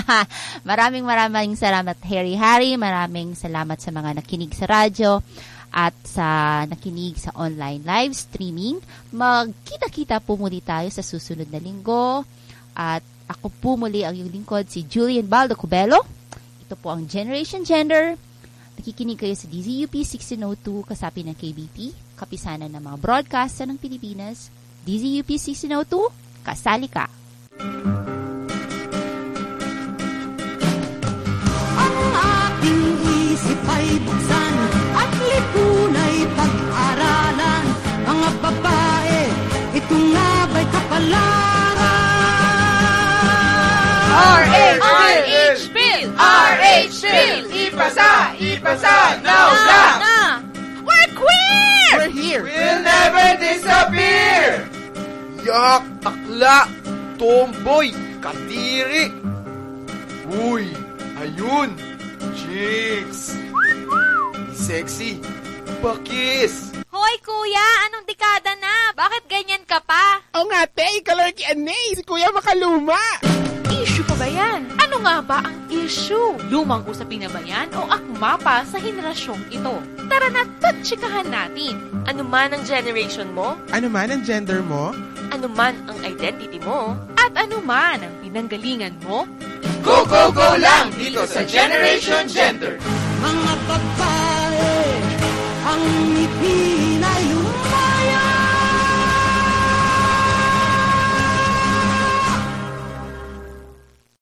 Maraming salamat, Harry. Maraming salamat sa mga nakinig sa radyo. at sa nakinig sa online live streaming. Magkita-kita po muli tayo sa susunod na linggo. At ako po muli ang iyong lingkod, si Julian Baldo Cubelo. Ito po ang Generation Gender. Nakikinig kayo sa DZUP 1602, kasapi ng KBP, kapisanan ng mga broadcaster ng Pilipinas. DZUP 1602, kasali ka. Ang aking isip ay buksan at lipunay pag-aralan. Mga babae, ito nga ba'y kapalaran? RH Bill! RH Bill! Ipasa, now na! We're queer! We're here! We'll never disappear! Yak! Akla! Tomboy! Kadiri! Uy! Ayun! Chicks! Sexy! Bakis! Hoy kuya, anong dekada na? Bakit ganyan ka pa? Oo nga, te! Ikaw si Kuya Makaluma! Issue pa ba yan? Ano nga ba ang issue? Lumang usapin na ba yan o akma pa sa henerasyong ito? Tara na, tatsikahan natin. Ano man ang generation mo, Ano man ang gender mo? ano man ang identity mo, At ano man ang pinanggalingan mo, Go, go, go lang dito sa Generation Gender! Mga babae, ang ipinay